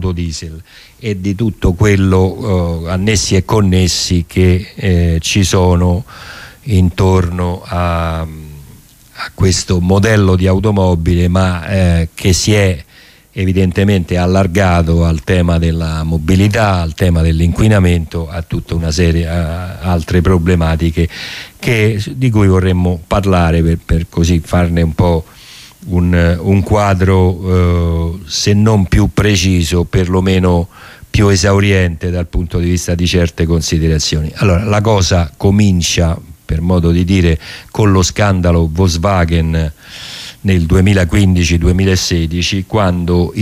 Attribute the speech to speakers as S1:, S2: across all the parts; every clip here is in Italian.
S1: diesel e di tutto quello annessi e connessi che ci sono intorno a questo modello di automobile, ma che si è evidentemente allargato al tema della mobilità, al tema dell'inquinamento, a tutta una serie altre problematiche di cui vorremmo parlare per così farne un po' un quadro se non più preciso, perlomeno più esauriente dal punto di vista di certe considerazioni. Allora, la cosa comincia, per modo di dire, con lo scandalo Volkswagen nel 2015-2016, quando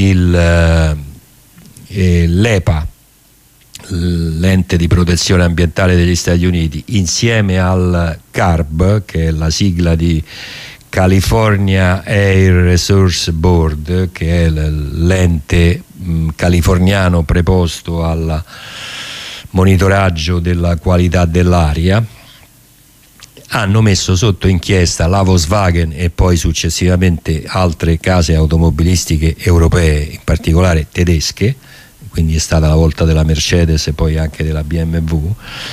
S1: l'EPA, l'ente di protezione ambientale degli Stati Uniti, insieme al CARB, che è la sigla di California Air Resource Board, che è l'ente californiano preposto al monitoraggio della qualità dell'aria, hanno messo sotto inchiesta la Volkswagen e poi successivamente altre case automobilistiche europee, in particolare tedesche, quindi è stata la volta della Mercedes e poi anche della BMW,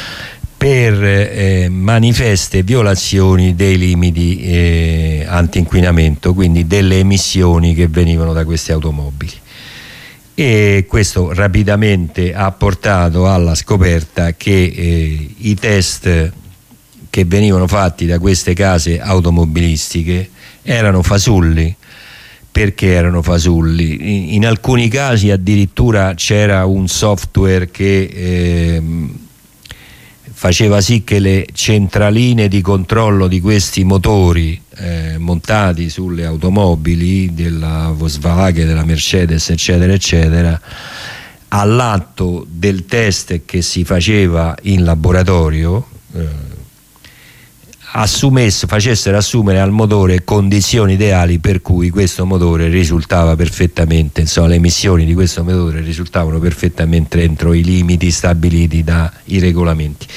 S1: per manifeste violazioni dei limiti anti-inquinamento, quindi delle emissioni che venivano da queste automobili. E questo rapidamente ha portato alla scoperta che i test che venivano fatti da queste case automobilistiche erano fasulli. Perché erano fasulli? In alcuni casi addirittura c'era un software che faceva sì che le centraline di controllo di questi motori montati sulle automobili della Volkswagen, della Mercedes, eccetera eccetera, all'atto del test che si faceva in laboratorio facessero assumere al motore condizioni ideali per cui questo motore risultava perfettamente, insomma le emissioni di questo motore risultavano perfettamente entro i limiti stabiliti dai regolamenti.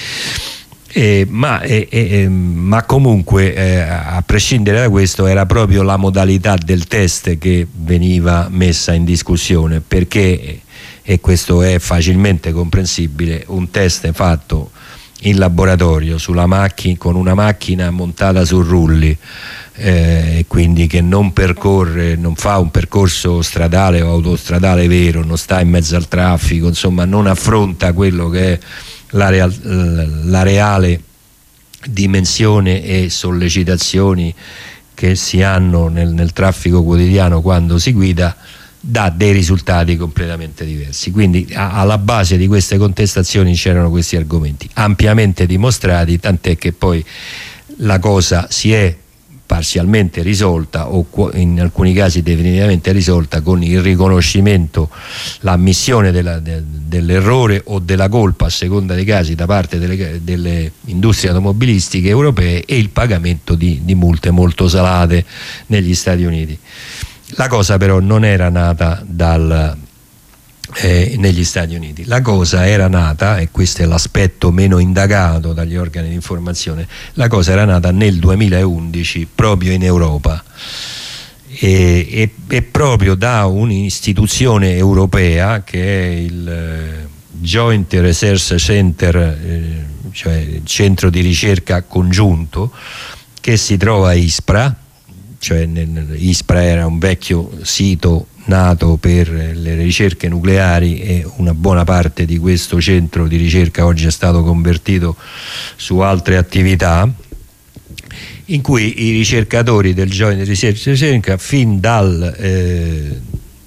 S1: Ma comunque a prescindere da questo era proprio la modalità del test che veniva messa in discussione, perché, e questo è facilmente comprensibile, un test fatto in laboratorio sulla macchina, con una macchina montata su rulli, quindi che non fa un percorso stradale o autostradale vero, non sta in mezzo al traffico, insomma non affronta quello che è la reale dimensione e sollecitazioni che si hanno nel traffico quotidiano quando si guida, dà dei risultati completamente diversi. Quindi alla base di queste contestazioni c'erano questi argomenti ampiamente dimostrati, tant'è che poi la cosa si è parzialmente risolta, o in alcuni casi definitivamente risolta, con il riconoscimento, l'ammissione dell'errore o della colpa, a seconda dei casi, da parte delle industrie automobilistiche europee, e il pagamento di multe molto salate negli Stati Uniti. La cosa però non era nata negli Stati Uniti, la cosa era nata, e questo è l'aspetto meno indagato dagli organi di informazione, la cosa era nata nel 2011 proprio in Europa, e proprio da un'istituzione europea che è il Joint Research Center, cioè il centro di ricerca congiunto che si trova a Ispra. Cioè Ispra era un vecchio sito nato per le ricerche nucleari, e una buona parte di questo centro di ricerca oggi è stato convertito su altre attività, in cui i ricercatori del Joint Research Center fin dal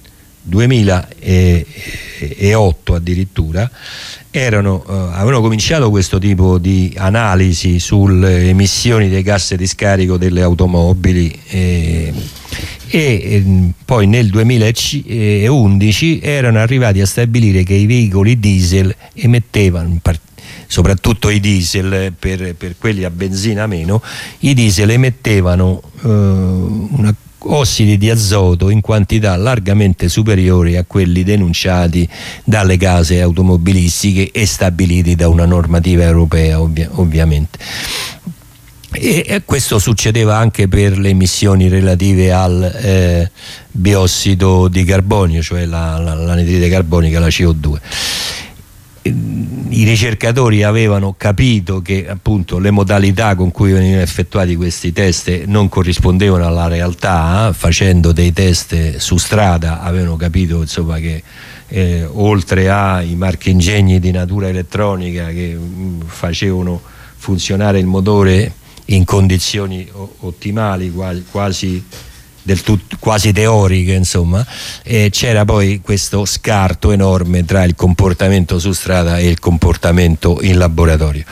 S1: 2008 addirittura avevano cominciato questo tipo di analisi sulle emissioni dei gas di scarico delle automobili, e poi nel 2011 erano arrivati a stabilire che i veicoli diesel emettevano, soprattutto i diesel, per quelli a benzina meno, i diesel emettevano ossidi di azoto in quantità largamente superiori a quelli denunciati dalle case automobilistiche e stabiliti da una normativa europea, ovviamente. E questo succedeva anche per le emissioni relative al biossido di carbonio, cioè l'anidride carbonica, la CO2. I ricercatori avevano capito che appunto le modalità con cui venivano effettuati questi test non corrispondevano alla realtà. Facendo dei test su strada avevano capito, insomma, che oltre ai marchingegni di natura elettronica che facevano funzionare il motore in condizioni ottimali, quasi teoriche, insomma, c'era poi questo scarto enorme tra il comportamento su strada e il comportamento in laboratorio.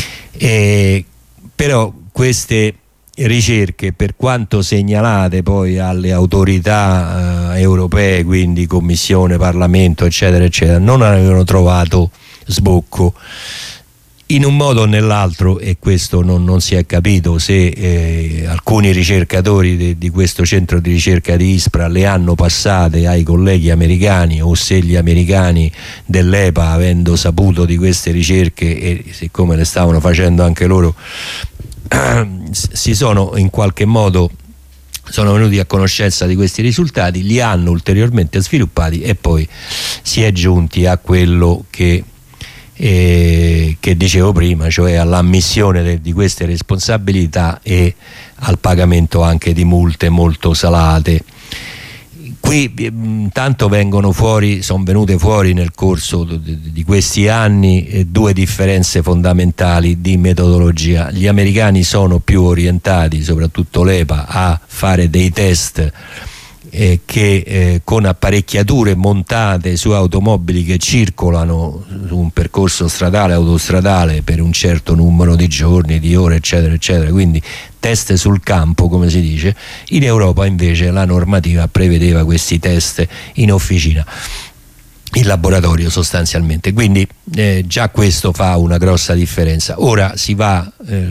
S1: Però queste ricerche, per quanto segnalate poi alle autorità europee, quindi Commissione, Parlamento, eccetera eccetera, non avevano trovato sbocco. In un modo o nell'altro, e questo non si è capito se alcuni ricercatori di questo centro di ricerca di ISPRA le hanno passate ai colleghi americani, o se gli americani dell'EPA, avendo saputo di queste ricerche e siccome le stavano facendo anche loro, si sono in qualche modo venuti a conoscenza di questi risultati, li hanno ulteriormente sviluppati e poi si è giunti a quello che dicevo prima, cioè all'ammissione di queste responsabilità e al pagamento anche di multe molto salate. Qui intanto sono venute fuori nel corso di questi anni due differenze fondamentali di metodologia. Gli americani sono più orientati, soprattutto l'EPA, a fare dei test che con apparecchiature montate su automobili che circolano su un percorso stradale, autostradale, per un certo numero di giorni, di ore, eccetera eccetera, quindi test sul campo, come si dice. In Europa invece la normativa prevedeva questi test in officina, in laboratorio sostanzialmente, quindi già questo fa una grossa differenza. Ora si va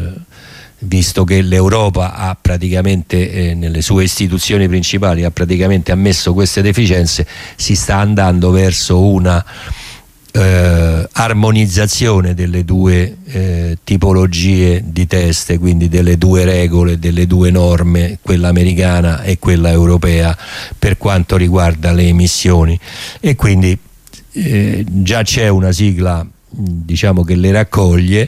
S1: visto che l'Europa ha praticamente nelle sue istituzioni principali ha praticamente ammesso queste deficienze, si sta andando verso una armonizzazione delle due tipologie di test, quindi delle due regole, delle due norme, quella americana e quella europea, per quanto riguarda le emissioni, e quindi già c'è una sigla, diciamo, che le raccoglie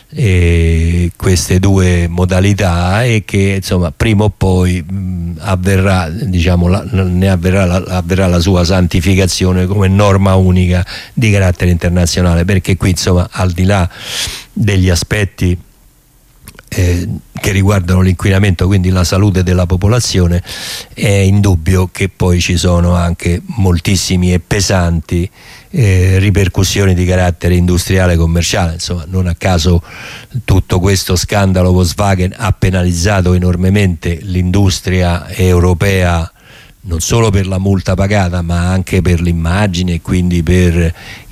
S1: queste due modalità, e che insomma prima o poi avverrà, diciamo, avverrà la sua santificazione come norma unica di carattere internazionale, perché qui insomma, al di là degli aspetti che riguardano l'inquinamento, quindi la salute della popolazione, è indubbio che poi ci sono anche moltissimi e pesanti ripercussioni di carattere industriale e commerciale. Insomma, non a caso tutto questo scandalo Volkswagen ha penalizzato enormemente l'industria europea, non solo per la multa pagata ma anche per l'immagine e quindi per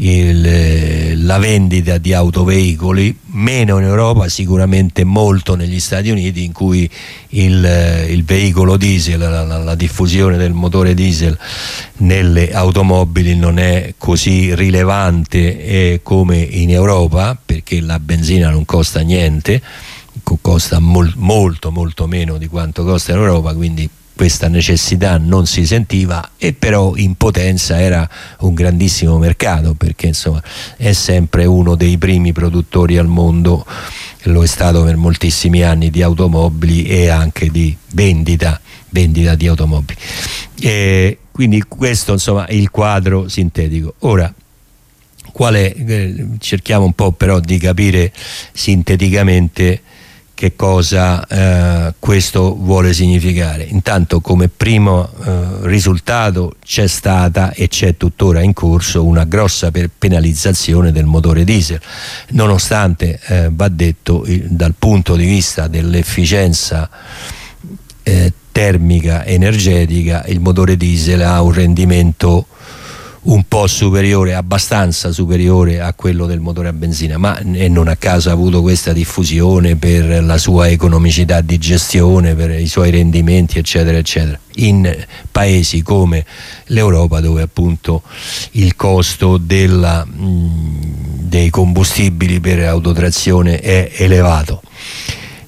S1: la vendita di autoveicoli, meno in Europa, sicuramente molto negli Stati Uniti, in cui il veicolo diesel, la diffusione del motore diesel nelle automobili non è così rilevante come in Europa, perché la benzina non costa niente, costa molto molto meno di quanto costa in Europa, quindi questa necessità non si sentiva, e però in potenza era un grandissimo mercato, perché insomma è sempre uno dei primi produttori al mondo, lo è stato per moltissimi anni, di automobili e anche di vendita di automobili. Quindi questo insomma è il quadro sintetico. Ora, cerchiamo un po' però di capire sinteticamente che cosa questo vuole significare. Intanto, come primo risultato, c'è stata e c'è tuttora in corso una grossa penalizzazione del motore diesel, nonostante va detto, dal punto di vista dell'efficienza termica energetica, il motore diesel ha un rendimento un po' superiore, abbastanza superiore a quello del motore a benzina, ma non a caso ha avuto questa diffusione per la sua economicità di gestione, per i suoi rendimenti, eccetera eccetera, in paesi come l'Europa, dove appunto il costo dei combustibili per autotrazione è elevato.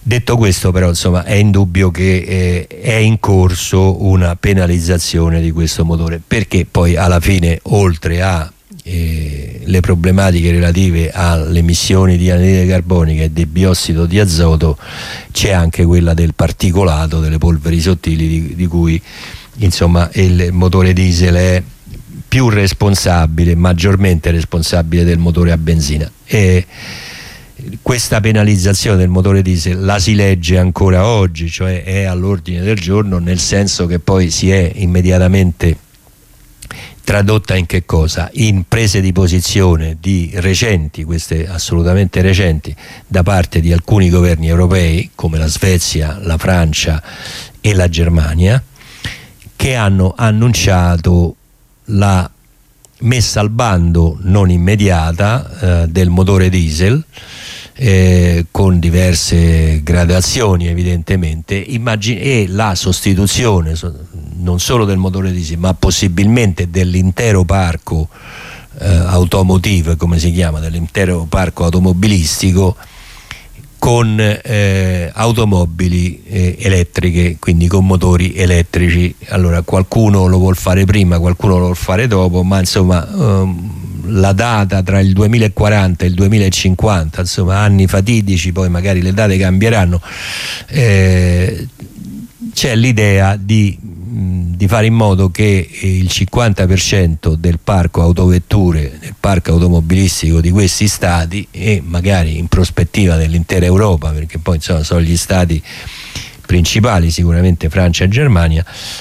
S1: Detto questo, però, insomma, è indubbio che è in corso una penalizzazione di questo motore, perché poi alla fine, oltre a le problematiche relative alle emissioni di anidride carbonica e di biossido di azoto, c'è anche quella del particolato, delle polveri sottili, di cui insomma il motore diesel è più responsabile, maggiormente responsabile del motore a benzina. E questa penalizzazione del motore diesel la si legge ancora oggi, cioè è all'ordine del giorno, nel senso che poi si è immediatamente tradotta in che cosa? In prese di posizione di recenti, queste assolutamente recenti, da parte di alcuni governi europei come la Svezia, la Francia e la Germania, che hanno annunciato la messa al bando non immediata del motore diesel, con diverse gradazioni evidentemente, e la sostituzione non solo del motore diesel ma possibilmente dell'intero parco automotive, come si chiama, dell'intero parco automobilistico, con automobili elettriche, quindi con motori elettrici. Allora, qualcuno lo vuol fare prima, qualcuno lo vuol fare dopo, ma insomma la data tra il 2040 e il 2050, insomma anni fatidici, poi magari le date cambieranno, c'è l'idea di fare in modo che il 50% del parco autovetture, del parco automobilistico di questi stati, e magari in prospettiva dell'intera Europa, perché poi insomma sono gli stati principali, sicuramente Francia e Germania,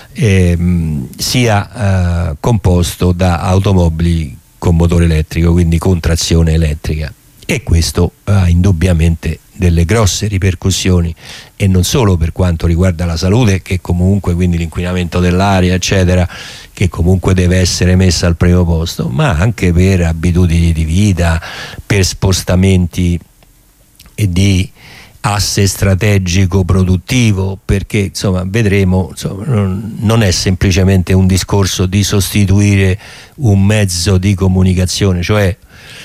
S1: sia composto da automobili con motore elettrico, quindi con trazione elettrica. E questo ha indubbiamente delle grosse ripercussioni, e non solo per quanto riguarda la salute, che comunque, quindi l'inquinamento dell'aria eccetera, che comunque deve essere messa al primo posto, ma anche per abitudini di vita, per spostamenti di asse strategico produttivo, perché insomma vedremo, insomma, non è semplicemente un discorso di sostituire un mezzo di comunicazione, cioè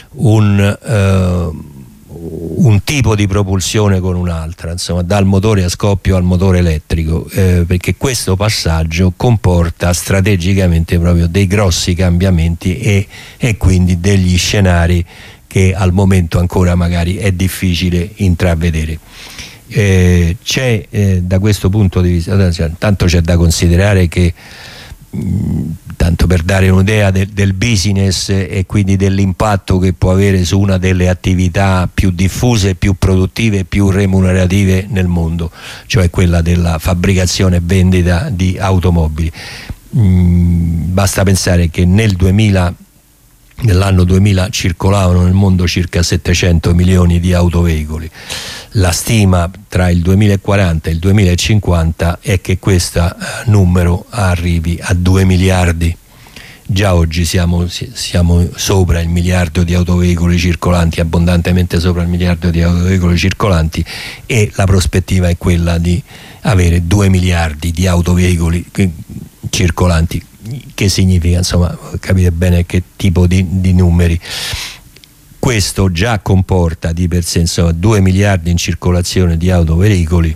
S1: un tipo di propulsione con un'altra, insomma dal motore a scoppio al motore elettrico, perché questo passaggio comporta strategicamente proprio dei grossi cambiamenti e quindi degli scenari che al momento ancora magari è difficile intravedere. C'è da questo punto di vista, tanto c'è da considerare che, tanto per dare un'idea del business e quindi dell'impatto che può avere su una delle attività più diffuse, più produttive, più remunerative nel mondo, cioè quella della fabbricazione e vendita di automobili. Basta pensare che nell'anno 2000 circolavano nel mondo circa 700 milioni di autoveicoli. La stima tra il 2040 e il 2050 è che questo numero arrivi a 2 miliardi. Già oggi siamo sopra il miliardo di autoveicoli circolanti, abbondantemente sopra il miliardo di autoveicoli circolanti, e la prospettiva è quella di avere 2 miliardi di autoveicoli circolanti. Che significa, insomma, capite bene che tipo di numeri. Questo già comporta di per sé, insomma, 2 miliardi in circolazione di autoveicoli,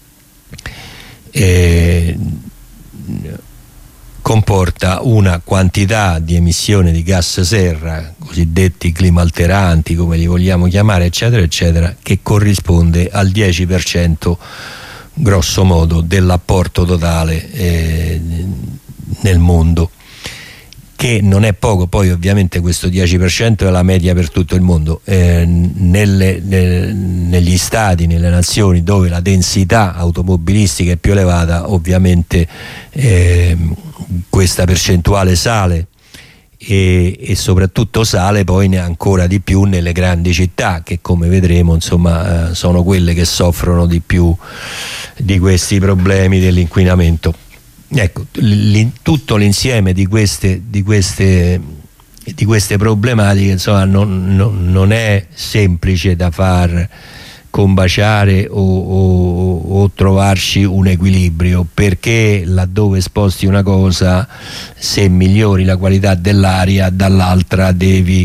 S1: comporta una quantità di emissione di gas serra, cosiddetti climalteranti, come li vogliamo chiamare, eccetera eccetera, che corrisponde al 10% grosso modo dell'apporto totale nel mondo, che non è poco. Poi ovviamente questo 10% è la media per tutto il mondo. Negli stati, nelle nazioni dove la densità automobilistica è più elevata, ovviamente questa percentuale sale, e soprattutto sale poi ancora di più nelle grandi città, che come vedremo insomma sono quelle che soffrono di più di questi problemi dell'inquinamento. Ecco, tutto l'insieme di queste problematiche, insomma, non è semplice da far combaciare o trovarci un equilibrio, perché laddove sposti una cosa, se migliori la qualità dell'aria, dall'altra devi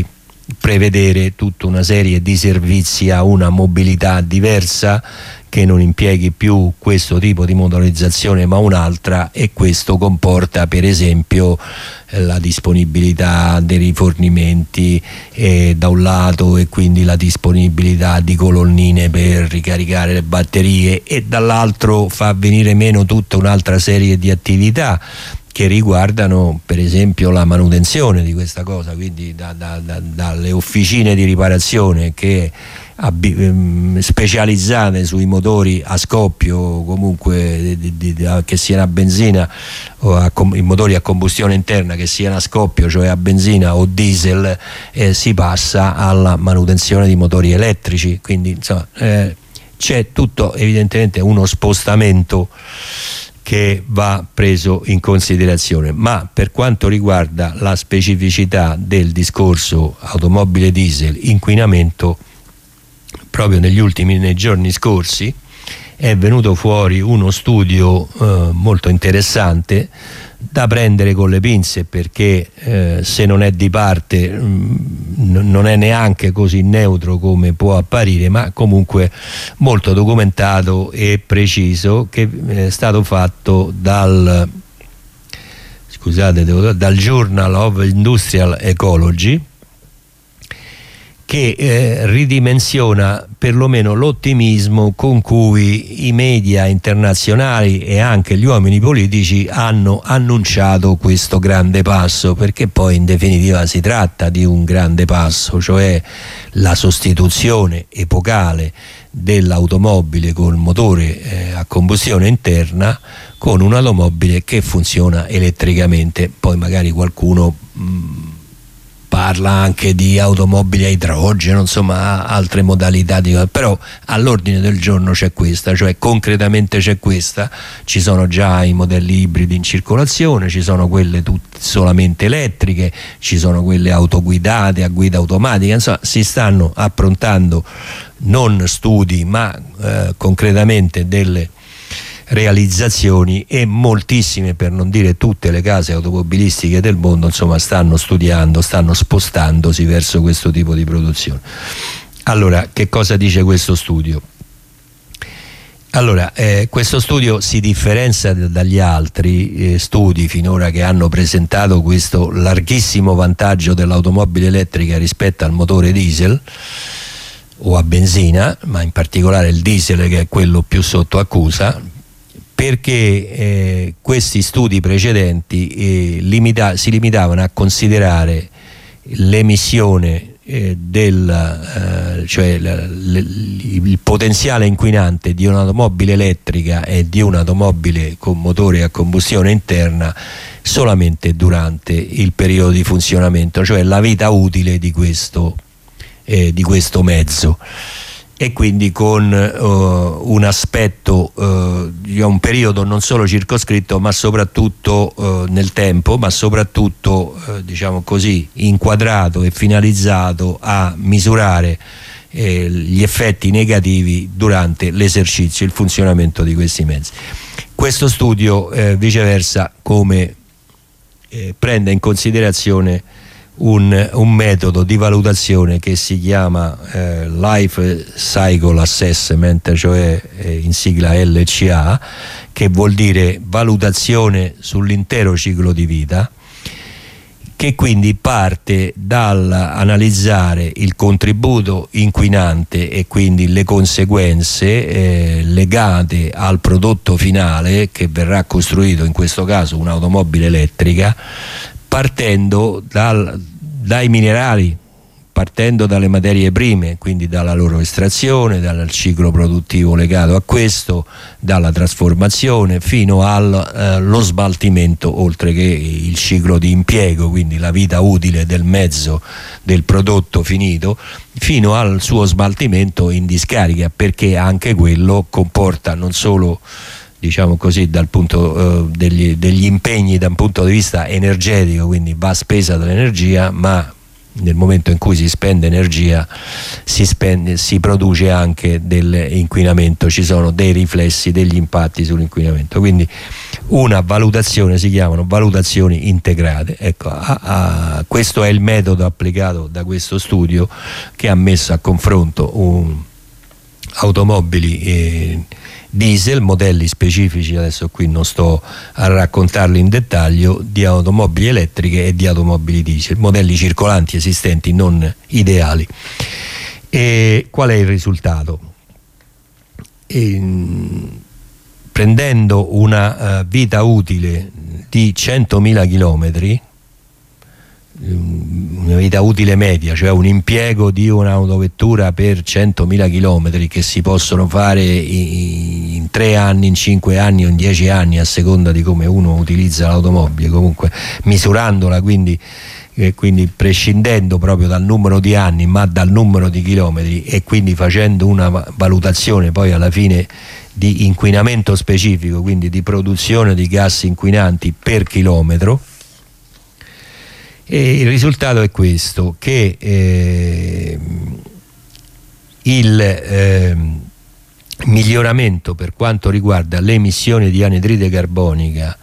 S1: prevedere tutta una serie di servizi a una mobilità diversa, che non impieghi più questo tipo di motorizzazione ma un'altra, e questo comporta per esempio la disponibilità dei rifornimenti da un lato, e quindi la disponibilità di colonnine per ricaricare le batterie, e dall'altro fa venire meno tutta un'altra serie di attività che riguardano per esempio la manutenzione di questa cosa, quindi dalle officine di riparazione che specializzate sui motori a scoppio, comunque che siano a benzina o i motori a combustione interna che siano a scoppio, cioè a benzina o diesel, si passa alla manutenzione di motori elettrici, quindi insomma c'è tutto evidentemente uno spostamento che va preso in considerazione. Ma per quanto riguarda la specificità del discorso automobile diesel inquinamento, proprio nei giorni scorsi è venuto fuori uno studio molto interessante da prendere con le pinze, perché se non è di parte non è neanche così neutro come può apparire, ma comunque molto documentato e preciso, che è stato fatto dal Journal of Industrial Ecology, che ridimensiona perlomeno l'ottimismo con cui i media internazionali e anche gli uomini politici hanno annunciato questo grande passo, perché poi in definitiva si tratta di un grande passo, cioè la sostituzione epocale dell'automobile col motore a combustione interna con un'automobile che funziona elettricamente. Poi magari qualcuno parla anche di automobili a idrogeno, insomma altre modalità però all'ordine del giorno c'è questa, cioè concretamente c'è questa. Ci sono già i modelli ibridi in circolazione, ci sono quelle solamente elettriche, ci sono quelle autoguidate a guida automatica, insomma si stanno approntando non studi ma concretamente delle realizzazioni, e moltissime, per non dire tutte, le case automobilistiche del mondo insomma stanno studiando, stanno spostandosi verso questo tipo di produzione. Allora, che cosa dice questo studio? Allora, questo studio si differenzia dagli altri studi finora che hanno presentato questo larghissimo vantaggio dell'automobile elettrica rispetto al motore diesel o a benzina, ma in particolare il diesel, che è quello più sotto accusa, perché questi studi precedenti si limitavano a considerare l'emissione cioè il potenziale inquinante di un'automobile elettrica e di un'automobile con motore a combustione interna solamente durante il periodo di funzionamento, cioè la vita utile di questo mezzo, e quindi con un aspetto un periodo non solo circoscritto ma soprattutto nel tempo, ma soprattutto diciamo così inquadrato e finalizzato a misurare gli effetti negativi durante l'esercizio, il funzionamento di questi mezzi. Questo studio viceversa prende in considerazione un metodo di valutazione che si chiama Life Cycle Assessment, cioè in sigla LCA, che vuol dire valutazione sull'intero ciclo di vita, che quindi parte dall'analizzare il contributo inquinante e quindi le conseguenze legate al prodotto finale che verrà costruito, in questo caso un'automobile elettrica, partendo dai minerali, partendo dalle materie prime, quindi dalla loro estrazione, dal ciclo produttivo legato a questo, dalla trasformazione fino allo smaltimento, oltre che il ciclo di impiego, quindi la vita utile del mezzo, del prodotto finito, fino al suo smaltimento in discarica, perché anche quello comporta non solo, diciamo così, dal punto degli impegni da un punto di vista energetico, quindi va spesa dell'energia, ma nel momento in cui si spende energia si produce anche dell'inquinamento, ci sono dei riflessi, degli impatti sull'inquinamento. Quindi una valutazione, si chiamano valutazioni integrate. Ecco, questo è il metodo applicato da questo studio, che ha messo a confronto automobili diesel, modelli specifici, adesso qui non sto a raccontarli in dettaglio, di automobili elettriche e di automobili diesel, modelli circolanti esistenti, non ideali. E qual è il risultato? Prendendo una vita utile di 100.000 chilometri, una vita utile media, cioè un impiego di un'autovettura per 100.000 chilometri che si possono fare in 3 anni, in 5 anni o in 10 anni, a seconda di come uno utilizza l'automobile, comunque misurandola, quindi prescindendo proprio dal numero di anni ma dal numero di chilometri, e quindi facendo una valutazione poi alla fine di inquinamento specifico, quindi di produzione di gas inquinanti per chilometro. E il risultato è questo, che il miglioramento per quanto riguarda le emissioni di anidride carbonica,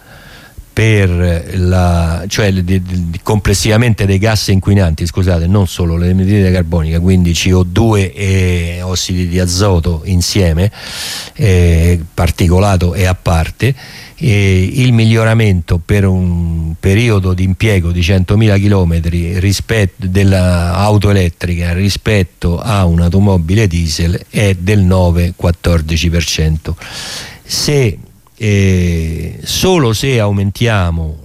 S1: complessivamente dei gas inquinanti, scusate, non solo l'anidride carbonica, quindi CO2 e ossidi di azoto insieme, particolato e a parte, il miglioramento per un periodo di impiego di 100.000 km dell'auto elettrica rispetto a un'automobile diesel è del 9-14%. Solo se aumentiamo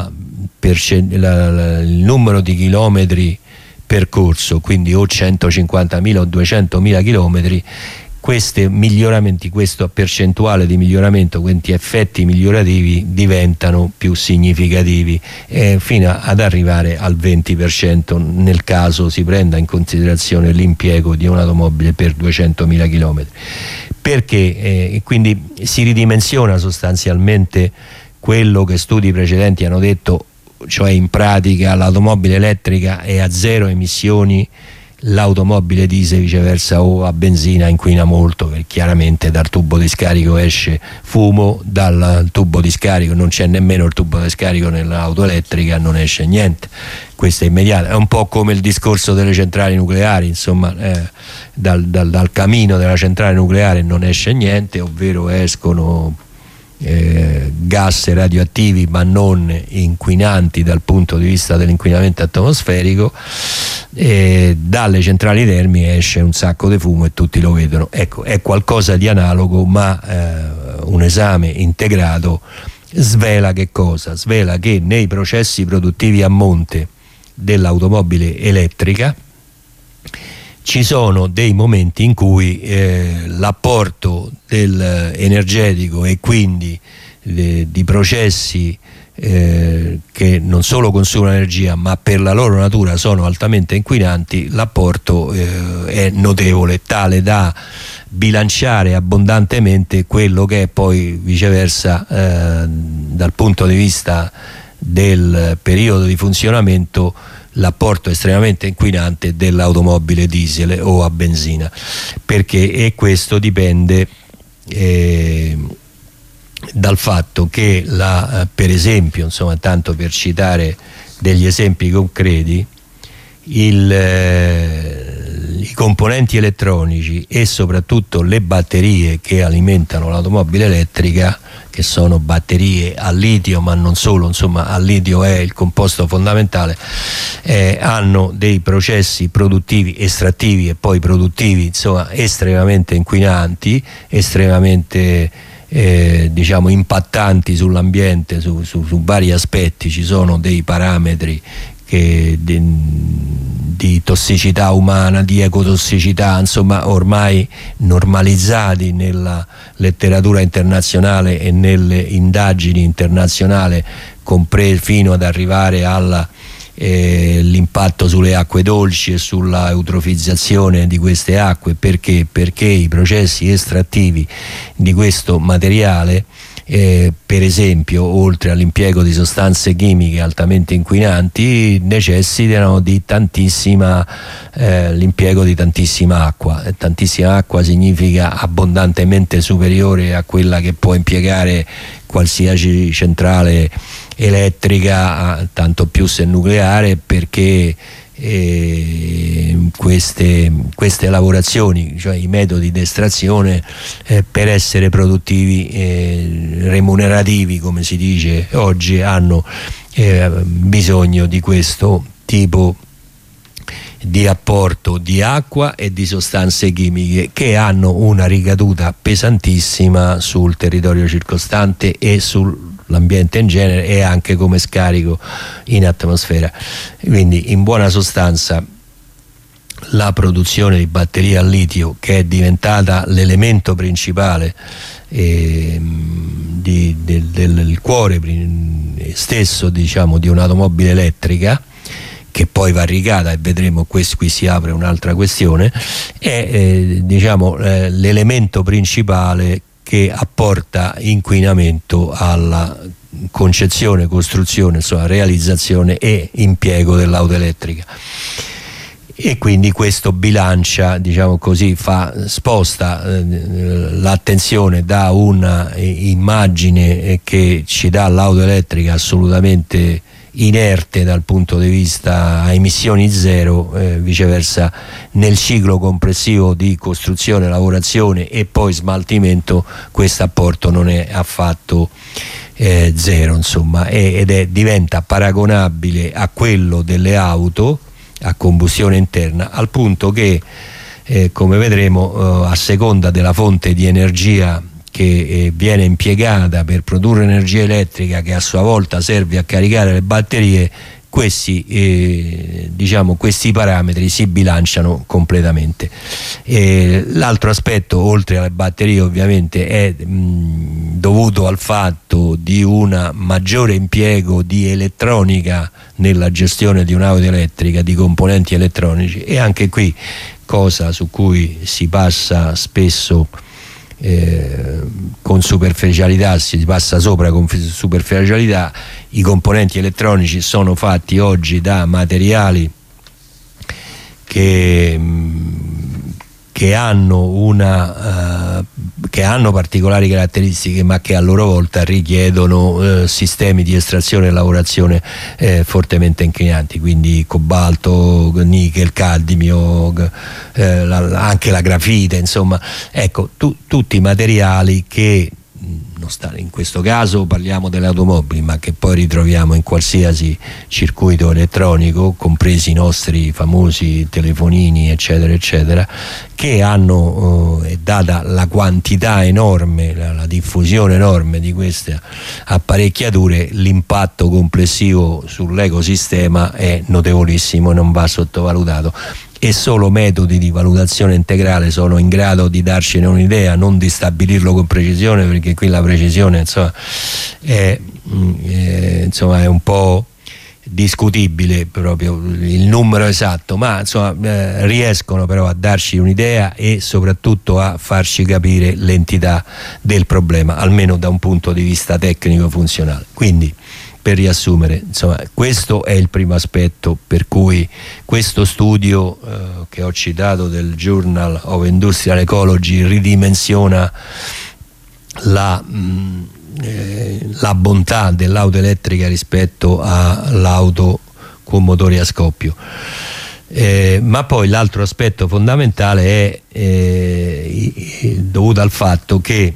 S1: il numero di chilometri percorso, quindi o 150.000 o 200.000 chilometri, questi miglioramenti, questa percentuale di miglioramento, questi effetti migliorativi diventano più significativi, fino ad arrivare al 20% nel caso si prenda in considerazione l'impiego di un'automobile per 200.000 km. Perché quindi si ridimensiona sostanzialmente quello che studi precedenti hanno detto, cioè in pratica l'automobile elettrica è a zero emissioni, l'automobile diesel viceversa o a benzina inquina molto, perché chiaramente dal tubo di scarico esce fumo, dal tubo di scarico non c'è nemmeno il tubo di scarico nell'auto elettrica, non esce niente. Questo è immediato, è un po' come il discorso delle centrali nucleari, insomma, dal camino della centrale nucleare non esce niente, ovvero escono gas radioattivi ma non inquinanti dal punto di vista dell'inquinamento atmosferico, dalle centrali termiche esce un sacco di fumo e tutti lo vedono. Ecco, è qualcosa di analogo, ma un esame integrato svela che cosa? Svela che nei processi produttivi a monte dell'automobile elettrica ci sono dei momenti in cui l'apporto energetico e quindi di processi che non solo consumano energia ma per la loro natura sono altamente inquinanti, l'apporto è notevole, tale da bilanciare abbondantemente quello che è poi viceversa dal punto di vista del periodo di funzionamento l'apporto estremamente inquinante dell'automobile diesel o a benzina, perché questo dipende dal fatto che per esempio, insomma, tanto per citare degli esempi concreti, i componenti elettronici e soprattutto le batterie che alimentano l'automobile elettrica, che sono batterie a litio ma non solo, insomma al litio è il composto fondamentale, hanno dei processi produttivi, estrattivi e poi produttivi, insomma, estremamente inquinanti, estremamente diciamo impattanti sull'ambiente su vari aspetti. Ci sono dei parametri di tossicità umana, di ecotossicità, insomma ormai normalizzati nella letteratura internazionale e nelle indagini internazionali, fino ad arrivare all'impatto sulle acque dolci e sulla eutrofizzazione di queste acque. Perché i processi estrattivi di questo materiale per esempio, oltre all'impiego di sostanze chimiche altamente inquinanti, necessitano di l'impiego di tantissima acqua. Tantissima acqua significa abbondantemente superiore a quella che può impiegare qualsiasi centrale elettrica, tanto più se nucleare, perché queste lavorazioni, cioè i metodi di estrazione, per essere produttivi, remunerativi come si dice oggi, hanno bisogno di questo tipo di apporto di acqua e di sostanze chimiche, che hanno una ricaduta pesantissima sul territorio circostante e sull'ambiente in genere, e anche come scarico in atmosfera. Quindi, in buona sostanza, la produzione di batterie al litio, che è diventata l'elemento principale del cuore stesso, diciamo, di un'automobile elettrica, che poi va rigata, e vedremo, qui si apre un'altra questione, è l'elemento principale che apporta inquinamento alla concezione, costruzione, insomma, realizzazione e impiego dell'auto elettrica. E quindi questo bilancia, diciamo così, sposta l'attenzione da una immagine che ci dà l'auto elettrica assolutamente inerte dal punto di vista a emissioni zero, viceversa nel ciclo complessivo di costruzione, lavorazione e poi smaltimento questo apporto non è affatto zero, insomma, diventa paragonabile a quello delle auto a combustione interna, al punto che, come vedremo, a seconda della fonte di energia che viene impiegata per produrre energia elettrica, che a sua volta serve a caricare le batterie, questi parametri si bilanciano completamente. L'altro aspetto, oltre alle batterie, ovviamente è dovuto al fatto di un maggiore impiego di elettronica nella gestione di un'auto elettrica, di componenti elettronici, e anche qui, cosa su cui si passa spesso con superficialità, si passa sopra con superficialità, i componenti elettronici sono fatti oggi da materiali che hanno particolari caratteristiche, ma che a loro volta richiedono sistemi di estrazione e lavorazione fortemente inquinanti, quindi cobalto, nickel, cadmio, anche la grafite, insomma, ecco, tutti materiali che in questo caso parliamo delle automobili, ma che poi ritroviamo in qualsiasi circuito elettronico, compresi i nostri famosi telefonini, eccetera eccetera, che hanno, data la quantità enorme, la diffusione enorme di queste apparecchiature, l'impatto complessivo sull'ecosistema è notevolissimo e non va sottovalutato. E solo metodi di valutazione integrale sono in grado di darcene un'idea, non di stabilirlo con precisione, perché qui la precisione, insomma, è un po' discutibile proprio il numero esatto, ma insomma riescono però a darci un'idea e soprattutto a farci capire l'entità del problema, almeno da un punto di vista tecnico funzionale. Quindi, per riassumere, insomma, questo è il primo aspetto per cui questo studio che ho citato del Journal of Industrial Ecology ridimensiona la bontà dell'auto elettrica rispetto all'auto con motori a scoppio. Ma poi l'altro aspetto fondamentale è dovuto al fatto che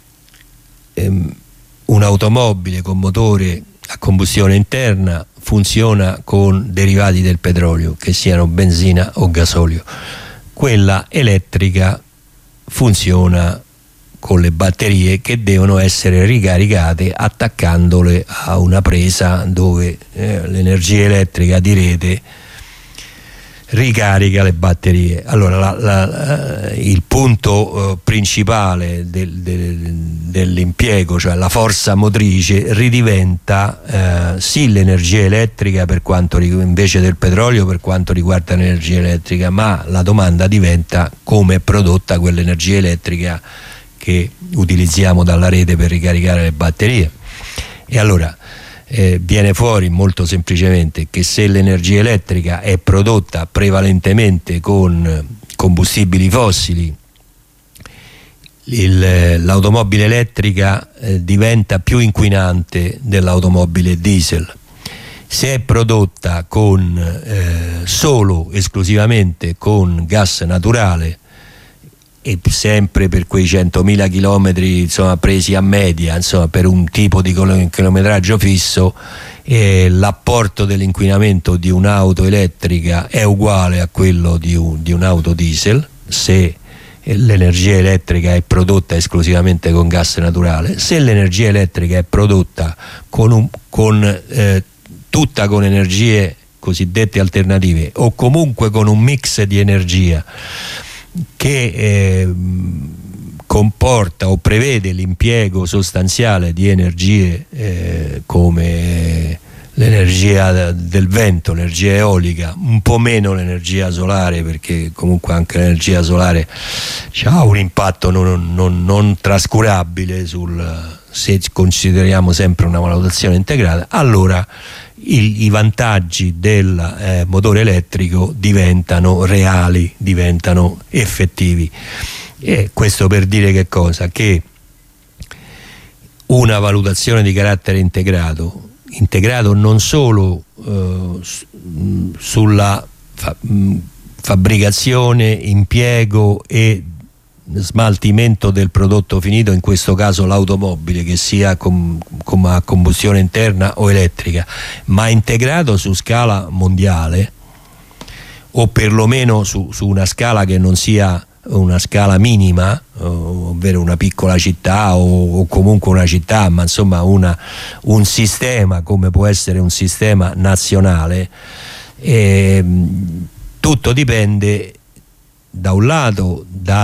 S1: un'automobile con motore a combustione interna funziona con derivati del petrolio, che siano benzina o gasolio. Quella elettrica funziona con le batterie, che devono essere ricaricate attaccandole a una presa dove l'energia elettrica di rete ricarica le batterie. Allora il punto principale dell'impiego, cioè la forza motrice, ridiventa sì l'energia elettrica per quanto invece del petrolio per quanto riguarda l'energia elettrica, ma la domanda diventa come è prodotta quell'energia elettrica che utilizziamo dalla rete per ricaricare le batterie. E allora viene fuori molto semplicemente che se l'energia elettrica è prodotta prevalentemente con combustibili fossili, l'automobile elettrica diventa più inquinante dell'automobile diesel. Se è prodotta esclusivamente con gas naturale, e sempre per quei 100.000 chilometri presi a media, insomma, per un tipo di chilometraggio fisso, l'apporto dell'inquinamento di un'auto elettrica è uguale a quello di un'auto diesel se l'energia elettrica è prodotta esclusivamente con gas naturale. Se l'energia elettrica è prodotta tutta con energie cosiddette alternative, o comunque con un mix di energia che comporta o prevede l'impiego sostanziale di energie come l'energia del vento, l'energia eolica, un po' meno l'energia solare, perché comunque anche l'energia solare ha un impatto non trascurabile se consideriamo sempre una valutazione integrata. Allora i vantaggi del motore elettrico diventano reali, diventano effettivi. E questo per dire che cosa? Che una valutazione di carattere integrato non solo sulla fabbricazione, impiego e smaltimento del prodotto finito, in questo caso l'automobile, che sia a combustione interna o elettrica, ma integrato su scala mondiale, o perlomeno su una scala che non sia una scala minima, ovvero una piccola città o comunque una città, ma insomma un sistema come può essere un sistema nazionale. Tutto dipende da un lato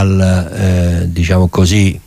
S1: diciamo così,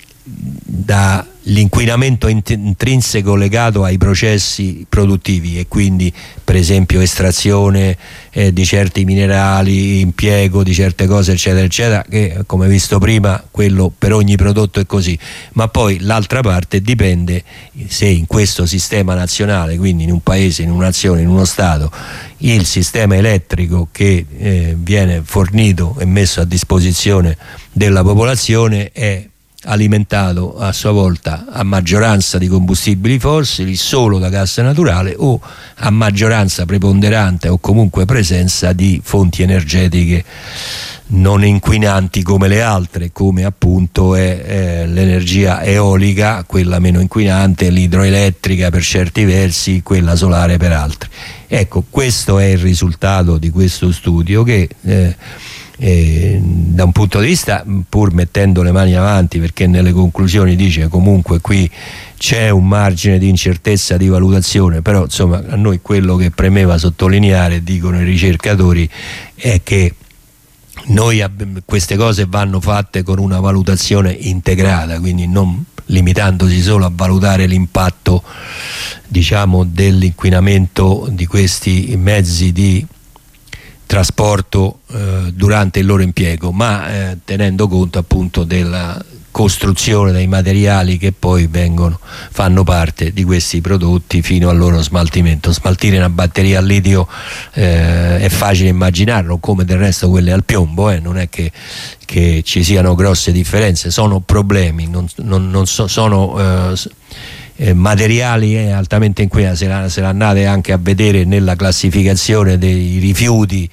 S1: dall'inquinamento intrinseco legato ai processi produttivi, e quindi per esempio estrazione di certi minerali, impiego di certe cose eccetera eccetera, che come visto prima quello per ogni prodotto è così. Ma poi l'altra parte dipende se in questo sistema nazionale, quindi in un paese, in una nazione, in uno Stato, il sistema elettrico che viene fornito e messo a disposizione della popolazione è alimentato a sua volta a maggioranza di combustibili fossili, solo da gas naturale, o a maggioranza preponderante o comunque presenza di fonti energetiche non inquinanti come le altre, come appunto è l'energia eolica, quella meno inquinante, l'idroelettrica per certi versi, quella solare per altri. Ecco, questo è il risultato di questo studio che da un punto di vista, pur mettendo le mani avanti, perché nelle conclusioni dice comunque qui c'è un margine di incertezza di valutazione, però insomma a noi quello che premeva sottolineare, dicono i ricercatori, è che queste cose vanno fatte con una valutazione integrata, quindi non limitandosi solo a valutare l'impatto, diciamo, dell'inquinamento di questi mezzi di trasporto durante il loro impiego, ma tenendo conto appunto della costruzione dei materiali che poi fanno parte di questi prodotti fino al loro smaltimento. Smaltire una batteria al litio è facile immaginarlo, come del resto quelle al piombo, non è che ci siano grosse differenze, sono problemi, sono materiali altamente inquinanti. Se l'andate anche a vedere nella classificazione dei rifiuti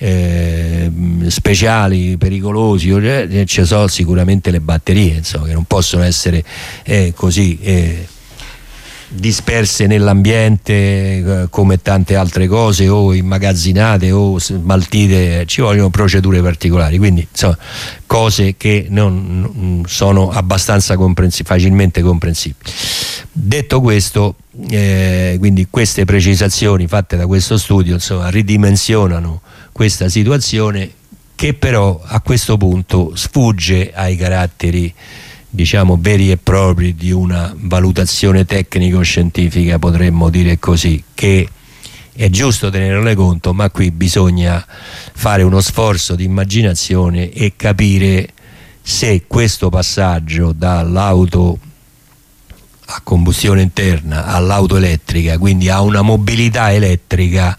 S1: speciali, pericolosi, ci sono sicuramente le batterie, insomma, che non possono essere così disperse nell'ambiente come tante altre cose, o immagazzinate o smaltite. Ci vogliono procedure particolari, quindi insomma cose che non sono abbastanza facilmente comprensibili. Detto questo, quindi queste precisazioni fatte da questo studio insomma ridimensionano questa situazione, che però a questo punto sfugge ai caratteri, diciamo, veri e propri di una valutazione tecnico-scientifica, potremmo dire così, che è giusto tenerne conto, ma qui bisogna fare uno sforzo di immaginazione e capire se questo passaggio dall'auto a combustione interna all'auto elettrica, quindi a una mobilità elettrica,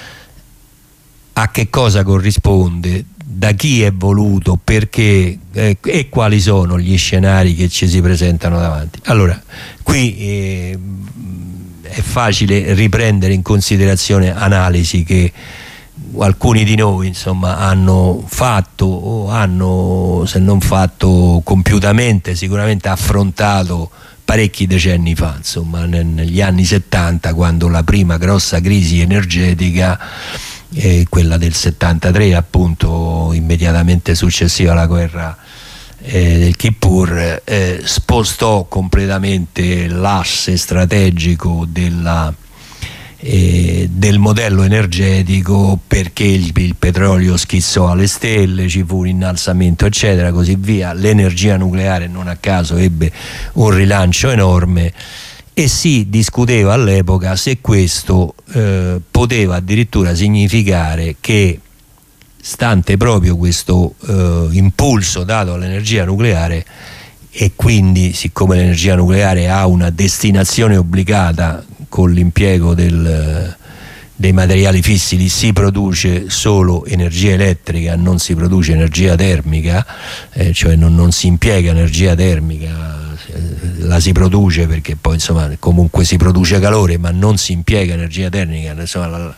S1: a che cosa corrisponde, da chi è voluto, perché e quali sono gli scenari che ci si presentano davanti. Allora, qui è facile riprendere in considerazione analisi che alcuni di noi, insomma, hanno fatto o hanno, se non fatto compiutamente, sicuramente affrontato parecchi decenni fa, insomma, negli anni 70, quando la prima grossa crisi energetica, quella del 73, appunto, immediatamente successiva alla guerra del Kippur, spostò completamente l'asse strategico del modello energetico, perché il petrolio schizzò alle stelle, ci fu un innalzamento eccetera, così via. L'energia nucleare non a caso ebbe un rilancio enorme e si discuteva all'epoca se questo poteva addirittura significare che, stante proprio questo impulso dato all'energia nucleare, e quindi siccome l'energia nucleare ha una destinazione obbligata con l'impiego dei materiali fissili, si produce solo energia elettrica, non si produce energia termica, cioè non si impiega energia termica, la si produce perché poi, insomma, comunque si produce calore, ma non si impiega energia termica. Insomma,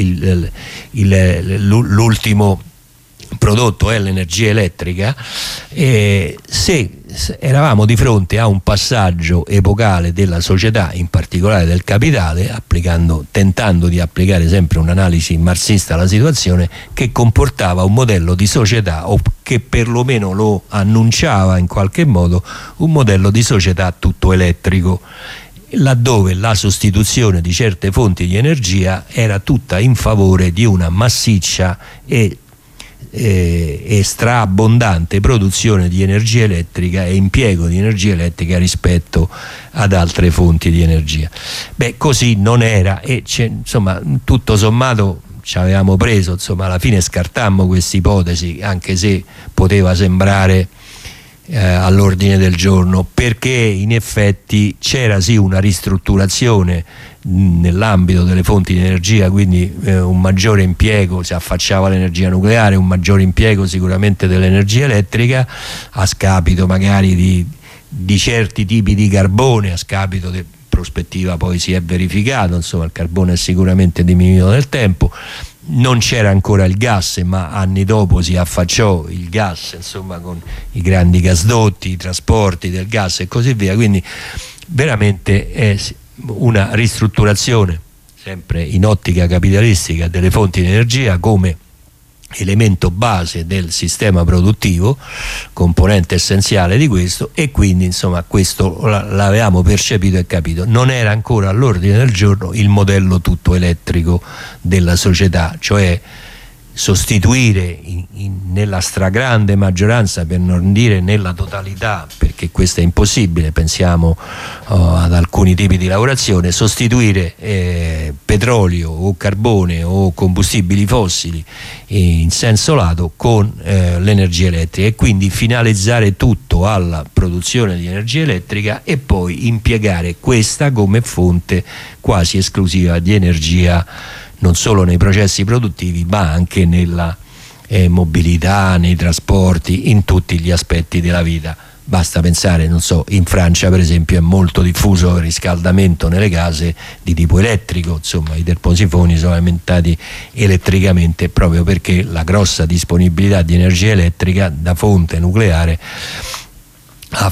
S1: l'ultimo prodotto è l'energia elettrica. Se eravamo di fronte a un passaggio epocale della società, in particolare del capitale, tentando di applicare sempre un'analisi marxista alla situazione, che comportava un modello di società, o che perlomeno lo annunciava in qualche modo, un modello di società tutto elettrico, laddove la sostituzione di certe fonti di energia era tutta in favore di una massiccia e straabbondante produzione di energia elettrica e impiego di energia elettrica rispetto ad altre fonti di energia. Beh, così non era, e insomma, tutto sommato ci avevamo preso, insomma, alla fine scartammo questa ipotesi, anche se poteva sembrare all'ordine del giorno, perché in effetti c'era sì una ristrutturazione nell'ambito delle fonti di energia, quindi un maggiore impiego, si affacciava all'energia nucleare, un maggiore impiego sicuramente dell'energia elettrica, a scapito magari di certi tipi di carbone, a scapito di prospettiva poi si è verificato, insomma, il carbone è sicuramente diminuito nel tempo. Non c'era ancora il gas, ma anni dopo si affacciò il gas, insomma, con i grandi gasdotti, i trasporti del gas e così via. Quindi veramente è una ristrutturazione, sempre in ottica capitalistica, delle fonti di energia come elemento base del sistema produttivo, componente essenziale di questo, e quindi, insomma, questo l'avevamo percepito e capito. Non era ancora all'ordine del giorno il modello tutto elettrico della società, cioè sostituire nella stragrande maggioranza, per non dire nella totalità, perché questo è impossibile, pensiamo ad alcuni tipi di lavorazione, sostituire petrolio o carbone o combustibili fossili in senso lato con l'energia elettrica, e quindi finalizzare tutto alla produzione di energia elettrica e poi impiegare questa come fonte quasi esclusiva di energia, non solo nei processi produttivi ma anche nella mobilità, nei trasporti, in tutti gli aspetti della vita. Basta pensare, non so, in Francia per esempio è molto diffuso il riscaldamento nelle case di tipo elettrico, insomma i termosifoni sono alimentati elettricamente proprio perché la grossa disponibilità di energia elettrica da fonte nucleare ha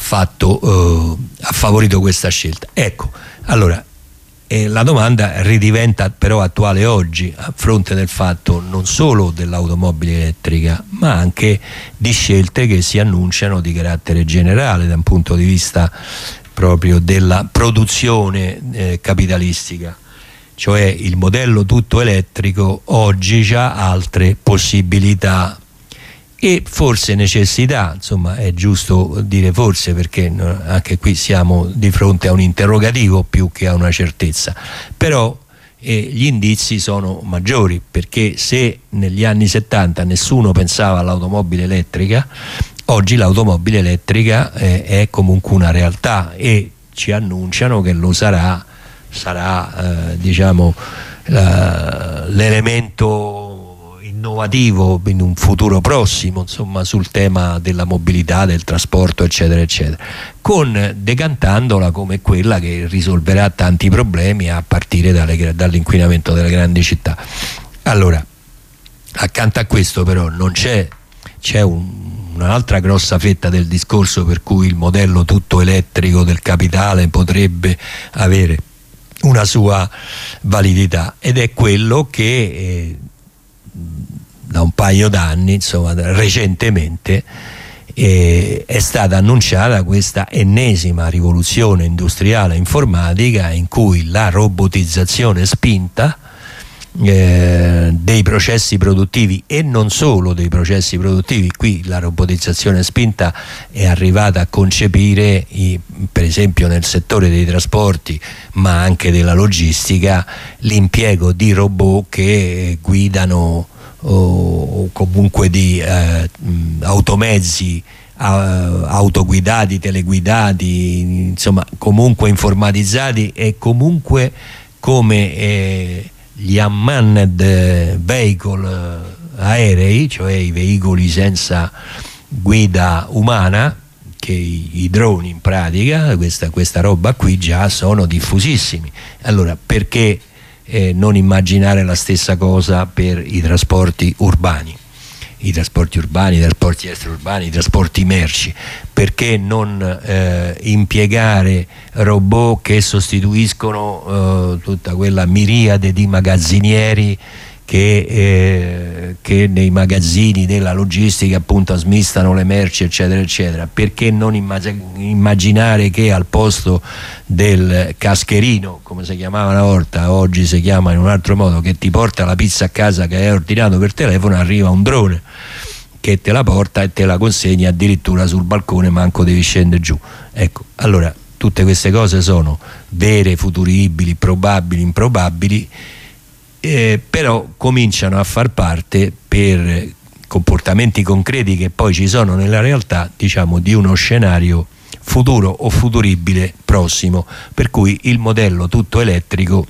S1: favorito questa scelta. Ecco, allora la domanda ridiventa però attuale oggi, a fronte del fatto non solo dell'automobile elettrica ma anche di scelte che si annunciano di carattere generale da un punto di vista proprio della produzione capitalistica. Cioè il modello tutto elettrico oggi ha altre possibilità e forse necessità, insomma è giusto dire forse, perché anche qui siamo di fronte a un interrogativo più che a una certezza, però gli indizi sono maggiori, perché se negli anni 70 nessuno pensava all'automobile elettrica, oggi l'automobile elettrica è comunque una realtà e ci annunciano che lo sarà diciamo l'elemento innovativo in un futuro prossimo, insomma, sul tema della mobilità, del trasporto, eccetera eccetera, decantandola come quella che risolverà tanti problemi a partire dall'inquinamento delle grandi città. Allora, accanto a questo però c'è un'altra grossa fetta del discorso per cui il modello tutto elettrico del capitale potrebbe avere una sua validità, ed è quello che da un paio d'anni, insomma recentemente, è stata annunciata questa ennesima rivoluzione industriale informatica in cui la robotizzazione spinta dei processi produttivi, e non solo dei processi produttivi. Qui la robotizzazione spinta è arrivata a concepire per esempio nel settore dei trasporti, ma anche della logistica, l'impiego di robot che guidano o comunque di automezzi autoguidati, teleguidati, insomma comunque informatizzati, e comunque come gli unmanned vehicle aerei, cioè i veicoli senza guida umana, che i droni in pratica, questa roba qui già sono diffusissimi. Allora perché non immaginare la stessa cosa per i trasporti urbani? I trasporti urbani, i trasporti extraurbani, i trasporti merci. Perché non impiegare robot che sostituiscono tutta quella miriade di magazzinieri che nei magazzini della logistica appunto smistano le merci, eccetera eccetera? Perché non immaginare che al posto del cascherino, come si chiamava una volta, oggi si chiama in un altro modo, che ti porta la pizza a casa che hai ordinato per telefono, arriva un drone che te la porta e te la consegna addirittura sul balcone, manco devi scendere giù. Ecco, allora tutte queste cose sono vere, futuribili, probabili, improbabili, però cominciano a far parte, per comportamenti concreti che poi ci sono nella realtà, diciamo, di uno scenario futuro o futuribile prossimo, per cui il modello tutto elettrico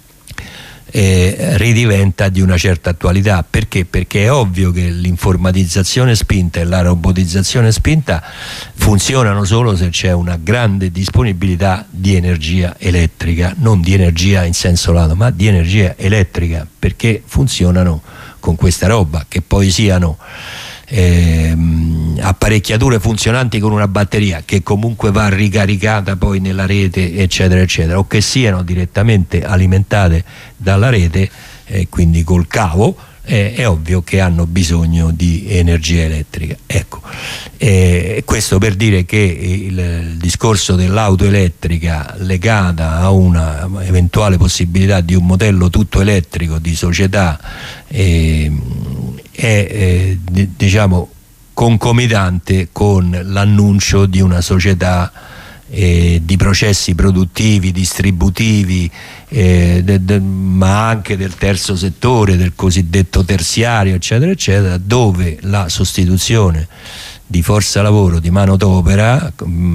S1: ridiventa di una certa attualità. Perché? Perché è ovvio che l'informatizzazione spinta e la robotizzazione spinta funzionano solo se c'è una grande disponibilità di energia elettrica, non di energia in senso lato, ma di energia elettrica, perché funzionano con questa roba, che poi siano apparecchiature funzionanti con una batteria che comunque va ricaricata poi nella rete, eccetera eccetera, o che siano direttamente alimentate dalla rete, quindi col cavo, è ovvio che hanno bisogno di energia elettrica. Ecco, questo per dire che il discorso dell'auto elettrica legata a una eventuale possibilità di un modello tutto elettrico di società è diciamo concomitante con l'annuncio di una società di processi produttivi, distributivi, ma anche del terzo settore, del cosiddetto terziario, eccetera eccetera, dove la sostituzione di forza lavoro, di manodopera,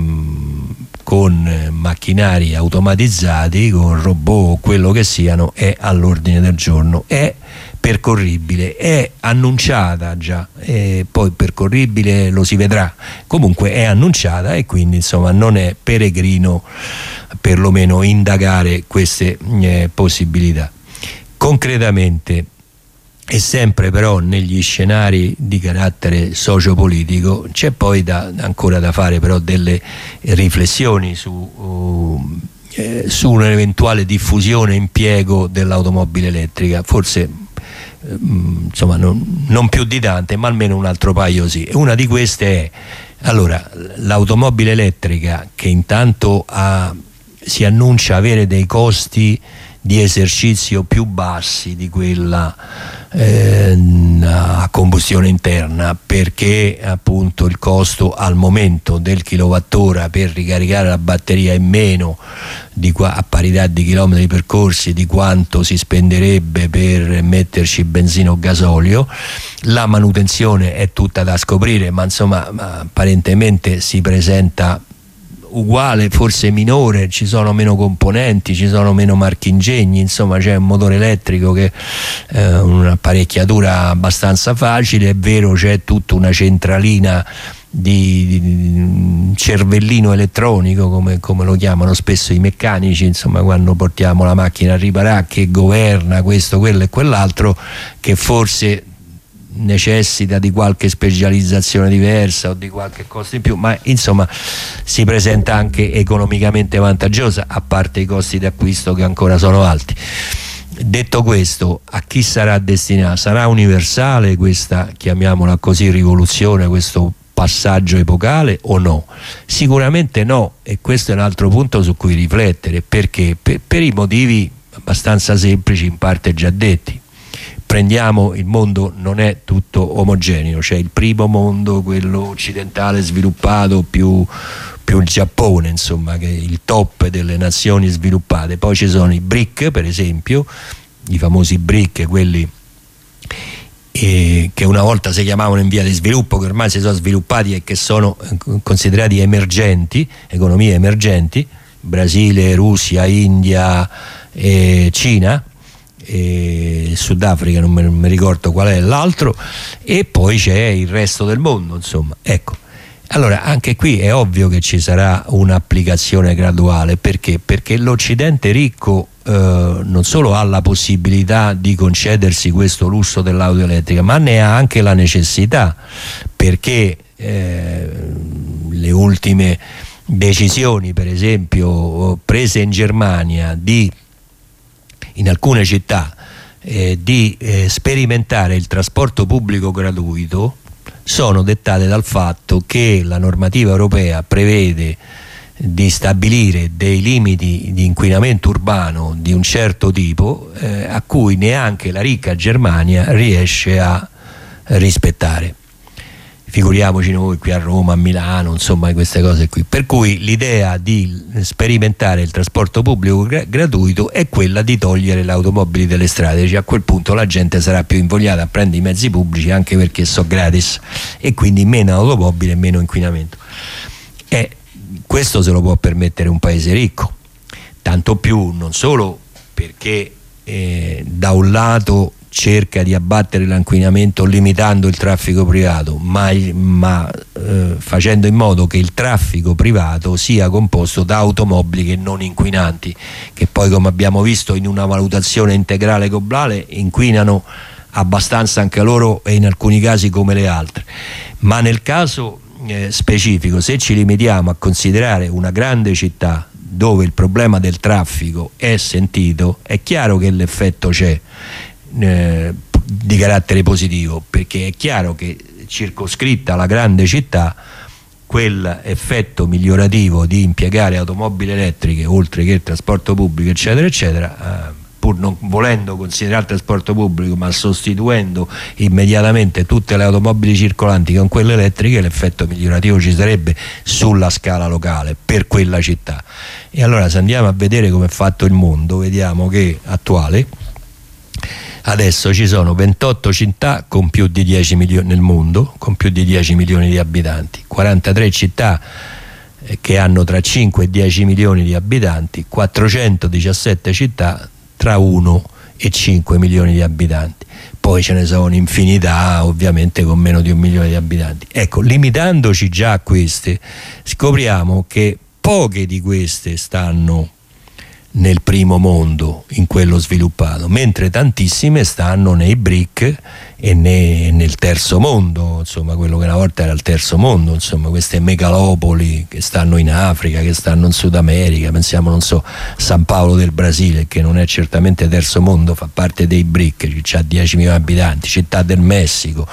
S1: con macchinari automatizzati, con robot, quello che siano, è all'ordine del giorno, è percorribile, è annunciata già, poi percorribile lo si vedrà, comunque è annunciata, e quindi insomma non è peregrino perlomeno indagare queste possibilità. Concretamente, e sempre però negli scenari di carattere sociopolitico, c'è poi ancora da fare però delle riflessioni su un'eventuale diffusione e impiego dell'automobile elettrica, forse insomma non più di tante, ma almeno un altro paio sì. E una di queste è, allora, l'automobile elettrica, che intanto si annuncia avere dei costi di esercizio più bassi di quella a combustione interna, perché appunto il costo al momento del kilowattora per ricaricare la batteria è meno a parità di chilometri percorsi di quanto si spenderebbe per metterci benzina o gasolio. La manutenzione è tutta da scoprire, ma insomma apparentemente si presenta uguale, forse minore, ci sono meno componenti, ci sono meno marchingegni, insomma c'è un motore elettrico che è un'apparecchiatura abbastanza facile, è vero, c'è tutta una centralina di cervellino elettronico, come lo chiamano spesso i meccanici, insomma, quando portiamo la macchina a riparare, che governa questo, quello e quell'altro, che forse necessita di qualche specializzazione diversa o di qualche costo in più, ma insomma si presenta anche economicamente vantaggiosa, a parte i costi di acquisto che ancora sono alti. Detto questo, a chi sarà destinata? Sarà universale questa, chiamiamola così, rivoluzione, questo passaggio epocale o no? Sicuramente no, e questo è un altro punto su cui riflettere, perché per i motivi abbastanza semplici, in parte già detti. Prendiamo, il mondo non è tutto omogeneo, c'è il primo mondo, quello occidentale sviluppato, più il Giappone, insomma, che è il top delle nazioni sviluppate. Poi ci sono i BRIC, per esempio, i famosi BRIC, quelli che una volta si chiamavano in via di sviluppo, che ormai si sono sviluppati e che sono considerati emergenti, economie emergenti: Brasile, Russia, India e Cina, e Sudafrica, non mi ricordo qual è l'altro, e poi c'è il resto del mondo, insomma. Ecco, allora anche qui è ovvio che ci sarà un'applicazione graduale, perché l'Occidente ricco non solo ha la possibilità di concedersi questo lusso dell'auto elettrica, ma ne ha anche la necessità, perché le ultime decisioni, per esempio prese in Germania in alcune città di sperimentare il trasporto pubblico gratuito, sono dettate dal fatto che la normativa europea prevede di stabilire dei limiti di inquinamento urbano di un certo tipo, a cui neanche la ricca Germania riesce a rispettare. Figuriamoci noi qui a Roma, a Milano, insomma, queste cose qui. Per cui l'idea di sperimentare il trasporto pubblico gratuito è quella di togliere le automobili dalle strade, cioè a quel punto la gente sarà più invogliata a prendere i mezzi pubblici, anche perché sono gratis, e quindi meno automobile e meno inquinamento. Questo se lo può permettere un paese ricco, tanto più non solo perché da un lato cerca di abbattere l'inquinamento limitando il traffico privato, ma facendo in modo che il traffico privato sia composto da automobili che non inquinanti, che poi, come abbiamo visto in una valutazione integrale globale, inquinano abbastanza anche loro, e in alcuni casi come le altre. Ma nel caso specifico, se ci limitiamo a considerare una grande città dove il problema del traffico è sentito, è chiaro che l'effetto c'è di carattere positivo, perché è chiaro che circoscritta la grande città, quell'effetto migliorativo di impiegare automobili elettriche oltre che il trasporto pubblico eccetera eccetera, pur non volendo considerare il trasporto pubblico ma sostituendo immediatamente tutte le automobili circolanti con quelle elettriche, l'effetto migliorativo ci sarebbe sulla scala locale per quella città. E allora, se andiamo a vedere come è fatto il mondo, vediamo che attuale adesso ci sono 28 città con più di 10 milioni nel mondo, con più di 10 milioni di abitanti, 43 città che hanno tra 5 e 10 milioni di abitanti, 417 città tra 1 e 5 milioni di abitanti. Poi ce ne sono infinità ovviamente con meno di 1 milione di abitanti. Ecco, limitandoci già a queste, scopriamo che poche di queste stanno nel primo mondo, in quello sviluppato, mentre tantissime stanno nei BRIC e nel terzo mondo, insomma quello che una volta era il terzo mondo, insomma queste megalopoli che stanno in Africa, che stanno in Sud America, pensiamo, non so, San Paolo del Brasile, che non è certamente terzo mondo, fa parte dei BRIC, c'ha 10 milioni di abitanti, Città del Messico,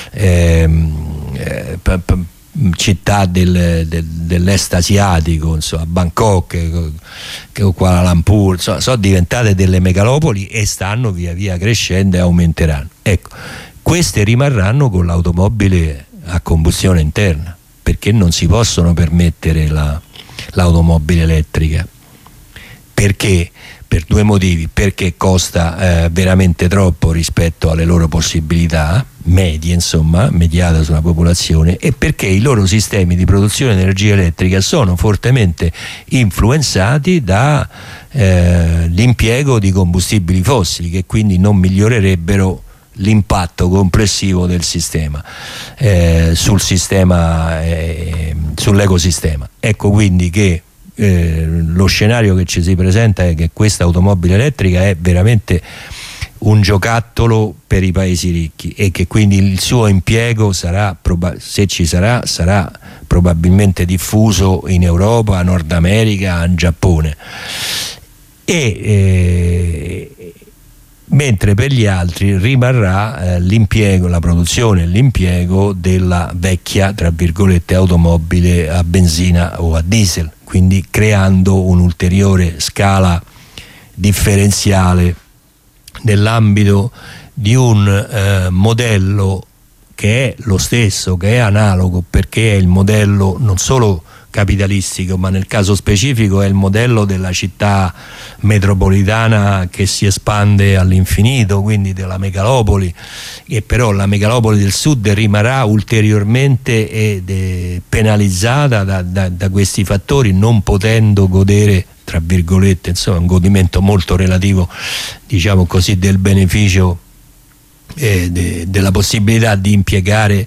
S1: città dell'est asiatico, insomma, Bangkok, Kuala Lumpur, insomma, sono diventate delle megalopoli e stanno via via crescendo e aumenteranno. Ecco, queste rimarranno con l'automobile a combustione interna, perché non si possono permettere l'automobile elettrica. Perché? Per due motivi: perché costa veramente troppo rispetto alle loro possibilità medie, insomma, mediate sulla popolazione, e perché i loro sistemi di produzione di energia elettrica sono fortemente influenzati da l'impiego di combustibili fossili, che quindi non migliorerebbero l'impatto complessivo del sistema sull'ecosistema. Ecco quindi che lo scenario che ci si presenta è che questa automobile elettrica è veramente un giocattolo per i paesi ricchi, e che quindi il suo impiego sarà, se ci sarà probabilmente diffuso in Europa, Nord America, in Giappone, mentre per gli altri rimarrà l'impiego, la produzione e l'impiego della vecchia, tra virgolette, automobile a benzina o a diesel, quindi creando un'ulteriore scala differenziale nell'ambito di un modello che è lo stesso, che è analogo, perché è il modello non solo capitalistico, ma nel caso specifico è il modello della città metropolitana che si espande all'infinito, quindi della megalopoli, e però la megalopoli del sud rimarrà ulteriormente penalizzata da questi fattori, non potendo godere, tra virgolette, insomma, un godimento molto relativo, diciamo così, del beneficio della possibilità di impiegare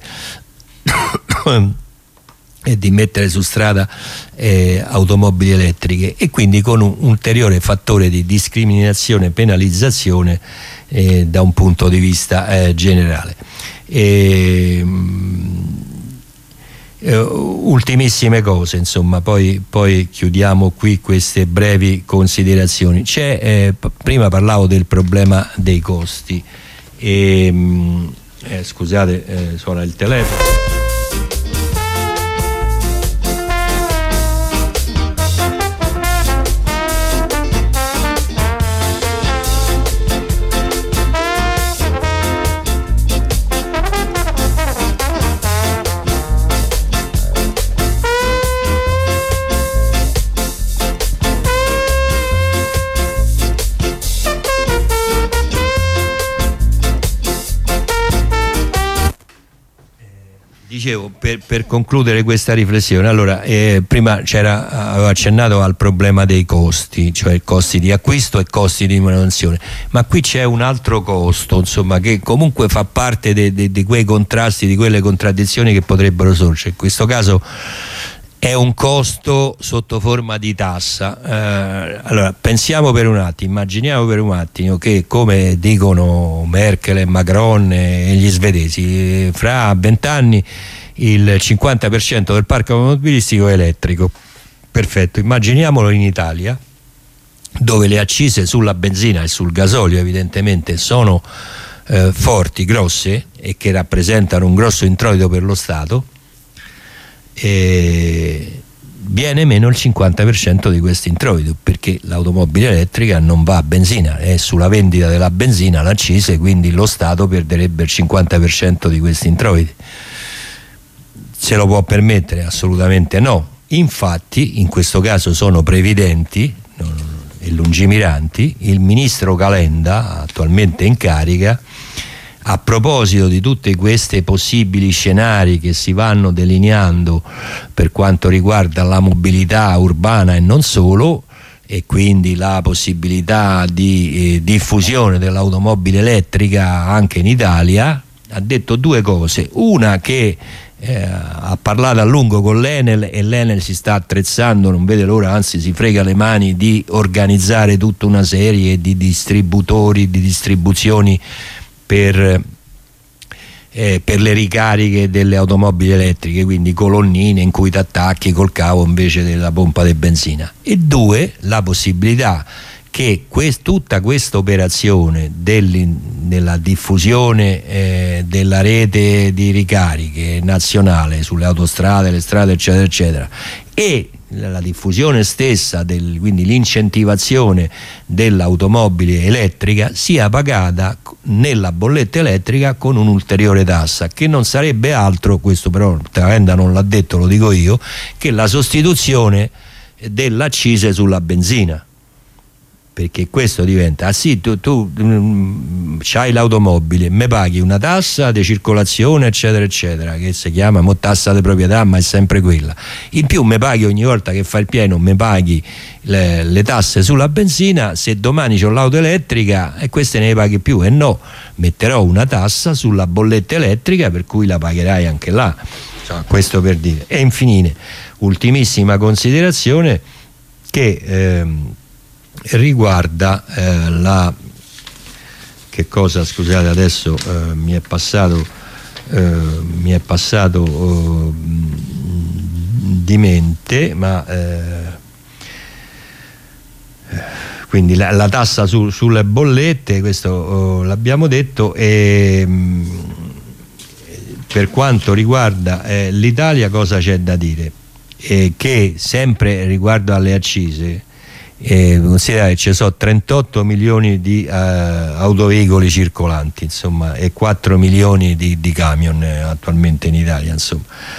S1: e di mettere su strada automobili elettriche, e quindi con un ulteriore fattore di discriminazione e penalizzazione da un punto di vista generale. Ultimissime cose, insomma, poi chiudiamo qui queste brevi considerazioni. Prima parlavo del problema dei costi, scusate, suona il telefono. Dicevo, per concludere questa riflessione, allora, prima avevo accennato al problema dei costi, cioè costi di acquisto e costi di manutenzione, ma qui c'è un altro costo, insomma, che comunque fa parte di quei contrasti, di quelle contraddizioni che potrebbero sorgere. In questo caso è un costo sotto forma di tassa. Allora, immaginiamo per un attimo che, come dicono Merkel e Macron e gli svedesi, fra 20 anni il 50% del parco automobilistico è elettrico. Perfetto, immaginiamolo in Italia, dove le accise sulla benzina e sul gasolio evidentemente sono forti, grosse, e che rappresentano un grosso introito per lo Stato. Viene meno il 50% di questo introito, perché l'automobile elettrica non va a benzina, è sulla vendita della benzina l'accise, quindi lo Stato perderebbe il 50% di questi introiti. Se lo può permettere? Assolutamente no. Infatti in questo caso sono previdenti e lungimiranti. Il ministro Calenda, attualmente in carica, a proposito di tutti questi possibili scenari che si vanno delineando per quanto riguarda la mobilità urbana e non solo, e quindi la possibilità di diffusione dell'automobile elettrica anche in Italia, ha detto due cose. Una, che ha parlato a lungo con l'Enel, e l'Enel si sta attrezzando, non vede l'ora, anzi si frega le mani di organizzare tutta una serie di distributori, di distribuzioni per le ricariche delle automobili elettriche, quindi colonnine in cui ti attacchi col cavo invece della pompa di benzina. E due, la possibilità che tutta questa operazione della diffusione della rete di ricariche nazionale sulle autostrade, le strade, eccetera eccetera, e la diffusione stessa, quindi l'incentivazione dell'automobile elettrica, sia pagata nella bolletta elettrica con un'ulteriore tassa, che non sarebbe altro, questo però Tavenda non l'ha detto, lo dico io, che la sostituzione dell'accise sulla benzina. Perché questo diventa, sì, tu c'hai l'automobile, me paghi una tassa di circolazione eccetera eccetera, che si chiama tassa di proprietà, ma è sempre quella, in più me paghi ogni volta che fai il pieno, me paghi le tasse sulla benzina. Se domani c'ho l'auto elettrica e queste ne paghi più, e no, metterò una tassa sulla bolletta elettrica per cui la pagherai anche là. Insomma, questo per dire. E infine, ultimissima considerazione che riguarda che cosa, scusate, adesso mi è passato di mente, ma quindi la tassa sulle bollette, questo l'abbiamo detto. E per quanto riguarda l'Italia, cosa c'è da dire? Che sempre riguardo alle accise, considerate che ci sono 38 milioni di autoveicoli circolanti, insomma, e 4 milioni di camion attualmente in Italia, insomma.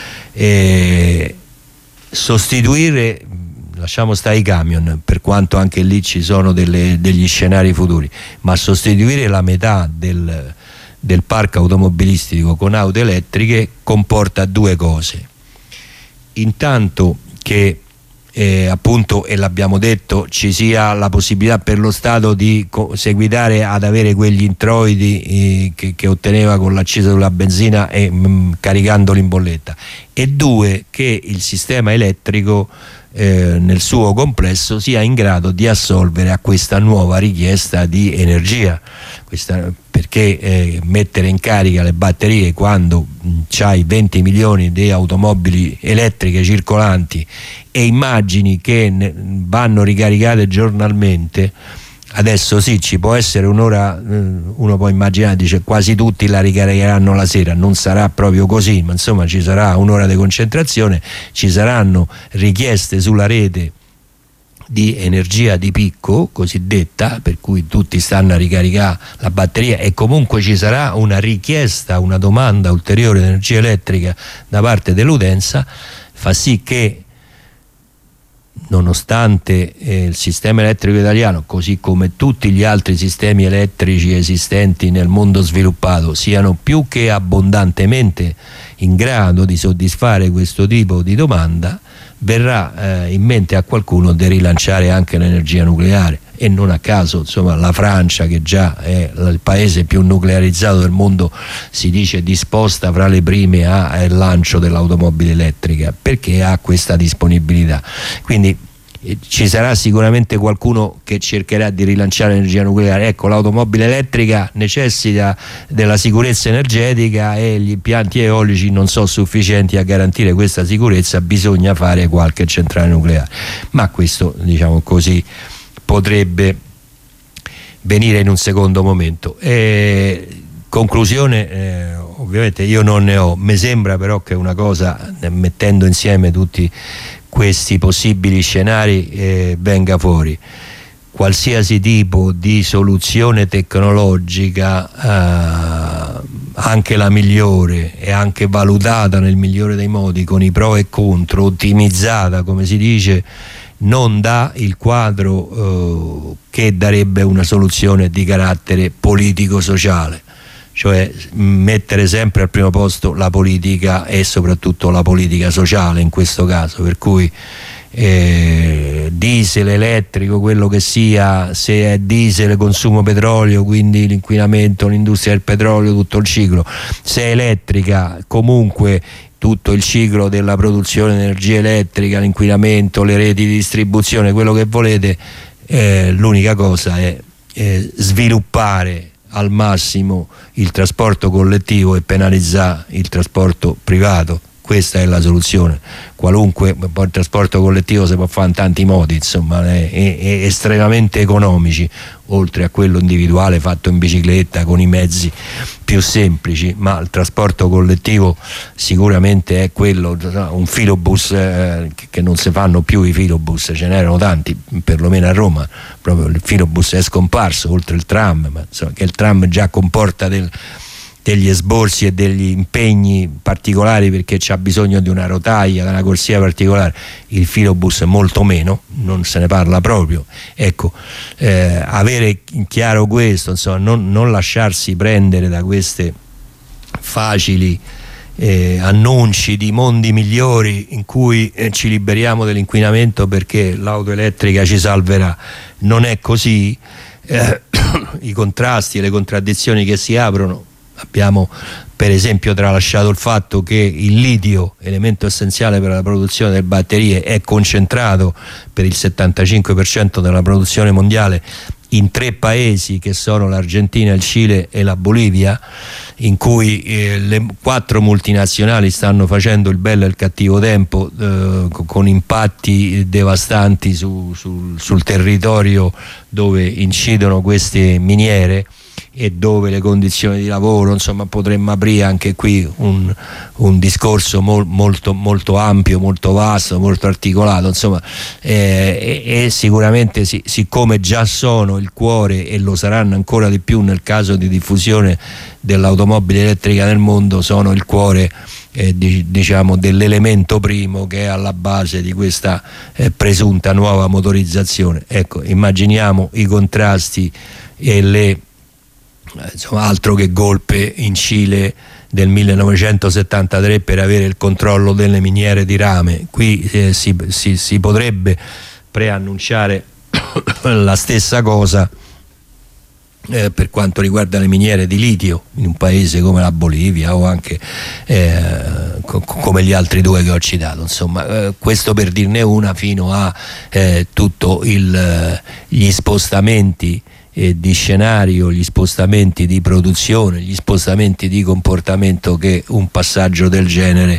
S1: Sostituire, lasciamo stare i camion, per quanto anche lì ci sono degli scenari futuri, ma sostituire la metà del parco automobilistico con auto elettriche comporta due cose. Intanto che appunto, e l'abbiamo detto, ci sia la possibilità per lo Stato di seguitare ad avere quegli introiti che otteneva con l'accisa sulla benzina e caricandoli in bolletta, e due, che il sistema elettrico nel suo complesso sia in grado di assolvere a questa nuova richiesta di energia, perché mettere in carica le batterie quando c'hai 20 milioni di automobili elettriche circolanti e immagini che vanno ricaricate giornalmente. Adesso sì, ci può essere un'ora, uno può immaginare, dice quasi tutti la ricaricheranno la sera, non sarà proprio così, ma insomma ci sarà un'ora di concentrazione, ci saranno richieste sulla rete di energia di picco cosiddetta, per cui tutti stanno a ricaricare la batteria, e comunque ci sarà una richiesta, una domanda ulteriore di energia elettrica da parte dell'utenza. Fa sì che, nonostante il sistema elettrico italiano, così come tutti gli altri sistemi elettrici esistenti nel mondo sviluppato, siano più che abbondantemente in grado di soddisfare questo tipo di domanda, verrà in mente a qualcuno di rilanciare anche l'energia nucleare. E non a caso, insomma, la Francia, che già è il paese più nuclearizzato del mondo, si dice disposta fra le prime al lancio dell'automobile elettrica, perché ha questa disponibilità. Quindi ci sarà sicuramente qualcuno che cercherà di rilanciare l'energia nucleare. Ecco, l'automobile elettrica necessita della sicurezza energetica e gli impianti eolici non sono sufficienti a garantire questa sicurezza, bisogna fare qualche centrale nucleare, ma questo, diciamo così, potrebbe venire in un secondo momento. Conclusione, ovviamente io non ne ho, mi sembra però che una cosa, mettendo insieme tutti questi possibili scenari, venga fuori: qualsiasi tipo di soluzione tecnologica, anche la migliore e anche valutata nel migliore dei modi, con i pro e contro, ottimizzata come si dice, non dà il quadro che darebbe una soluzione di carattere politico-sociale, cioè mettere sempre al primo posto la politica e soprattutto la politica sociale in questo caso, per cui diesel, elettrico, quello che sia, se è diesel consumo petrolio, quindi l'inquinamento, l'industria del petrolio, tutto il ciclo; se è elettrica comunque tutto il ciclo della produzione di energia elettrica, l'inquinamento, le reti di distribuzione, quello che volete. L'unica cosa è sviluppare al massimo il trasporto collettivo e penalizzare il trasporto privato, questa è la soluzione. Qualunque, poi il trasporto collettivo si può fare in tanti modi, insomma, è estremamente economici, oltre a quello individuale fatto in bicicletta con i mezzi più semplici, ma il trasporto collettivo sicuramente è quello. Un filobus, che non si fanno più i filobus, ce n'erano tanti, perlomeno a Roma, proprio il filobus è scomparso, oltre il tram, ma insomma, che il tram già comporta degli esborsi e degli impegni particolari, perché c'ha bisogno di una rotaia, di una corsia particolare. Il filobus molto meno, non se ne parla proprio. Ecco, avere chiaro questo, insomma, non lasciarsi prendere da queste facili annunci di mondi migliori in cui ci liberiamo dell'inquinamento perché l'auto elettrica ci salverà. Non è così. I contrasti e le contraddizioni che si aprono, abbiamo per esempio tralasciato il fatto che il litio, elemento essenziale per la produzione delle batterie, è concentrato per il 75% della produzione mondiale in 3 paesi che sono l'Argentina, il Cile e la Bolivia, in cui le 4 multinazionali stanno facendo il bello e il cattivo tempo, con impatti devastanti sul territorio dove incidono queste miniere e dove le condizioni di lavoro, insomma, potremmo aprire anche qui un discorso molto ampio, molto vasto, molto articolato, insomma, e sicuramente siccome già sono il cuore e lo saranno ancora di più nel caso di diffusione dell'automobile elettrica nel mondo, sono il cuore diciamo dell'elemento primo che è alla base di questa presunta nuova motorizzazione. Ecco, immaginiamo i contrasti e insomma, altro che golpe in Cile del 1973 per avere il controllo delle miniere di rame. Qui si potrebbe preannunciare la stessa cosa per quanto riguarda le miniere di litio in un paese come la Bolivia o anche come gli altri 2 che ho citato, insomma, questo per dirne una, fino a tutto gli spostamenti di scenario, gli spostamenti di produzione, gli spostamenti di comportamento che un passaggio del genere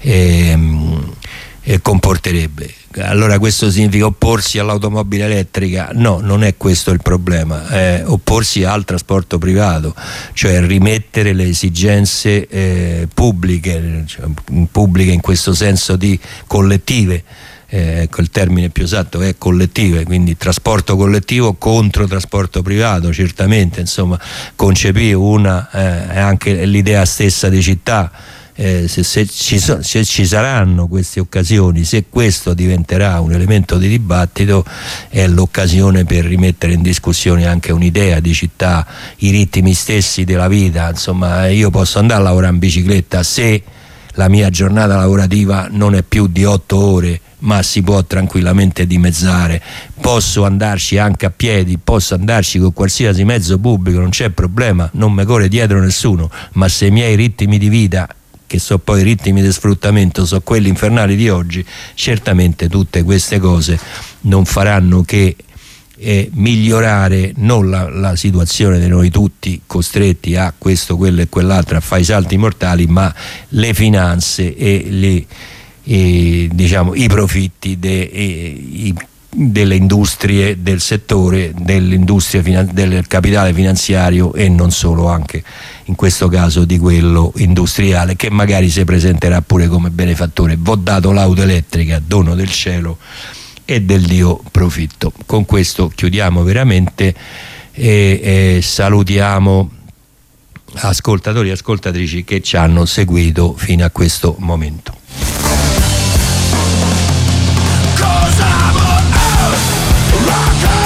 S1: comporterebbe. Allora questo significa opporsi all'automobile elettrica? No, non è questo il problema, è opporsi al trasporto privato, cioè rimettere le esigenze pubbliche in questo senso di collettive. Ecco, il termine più esatto è collettive, quindi trasporto collettivo contro trasporto privato, certamente, insomma, concepire anche l'idea stessa di città. Se ci saranno queste occasioni, se questo diventerà un elemento di dibattito, è l'occasione per rimettere in discussione anche un'idea di città, i ritmi stessi della vita. Insomma, io posso andare a lavorare in bicicletta se la mia giornata lavorativa non è più di 8 ore, ma si può tranquillamente dimezzare. Posso andarci anche a piedi, posso andarci con qualsiasi mezzo pubblico, non c'è problema, non mi corre dietro nessuno, ma se i miei ritmi di vita, che so poi i ritmi di sfruttamento, so quelli infernali di oggi, certamente tutte queste cose non faranno che migliorare non la situazione di noi tutti costretti a questo, quello e quell'altro, a fare i salti mortali, ma le finanze e diciamo i profitti delle industrie del settore, dell'industria del capitale finanziario e non solo, anche in questo caso di quello industriale, che magari si presenterà pure come benefattore. V'ho dato l'auto elettrica, dono del cielo e del Dio profitto. Con questo chiudiamo veramente e salutiamo ascoltatori e ascoltatrici che ci hanno seguito fino a questo momento.
S2: Rock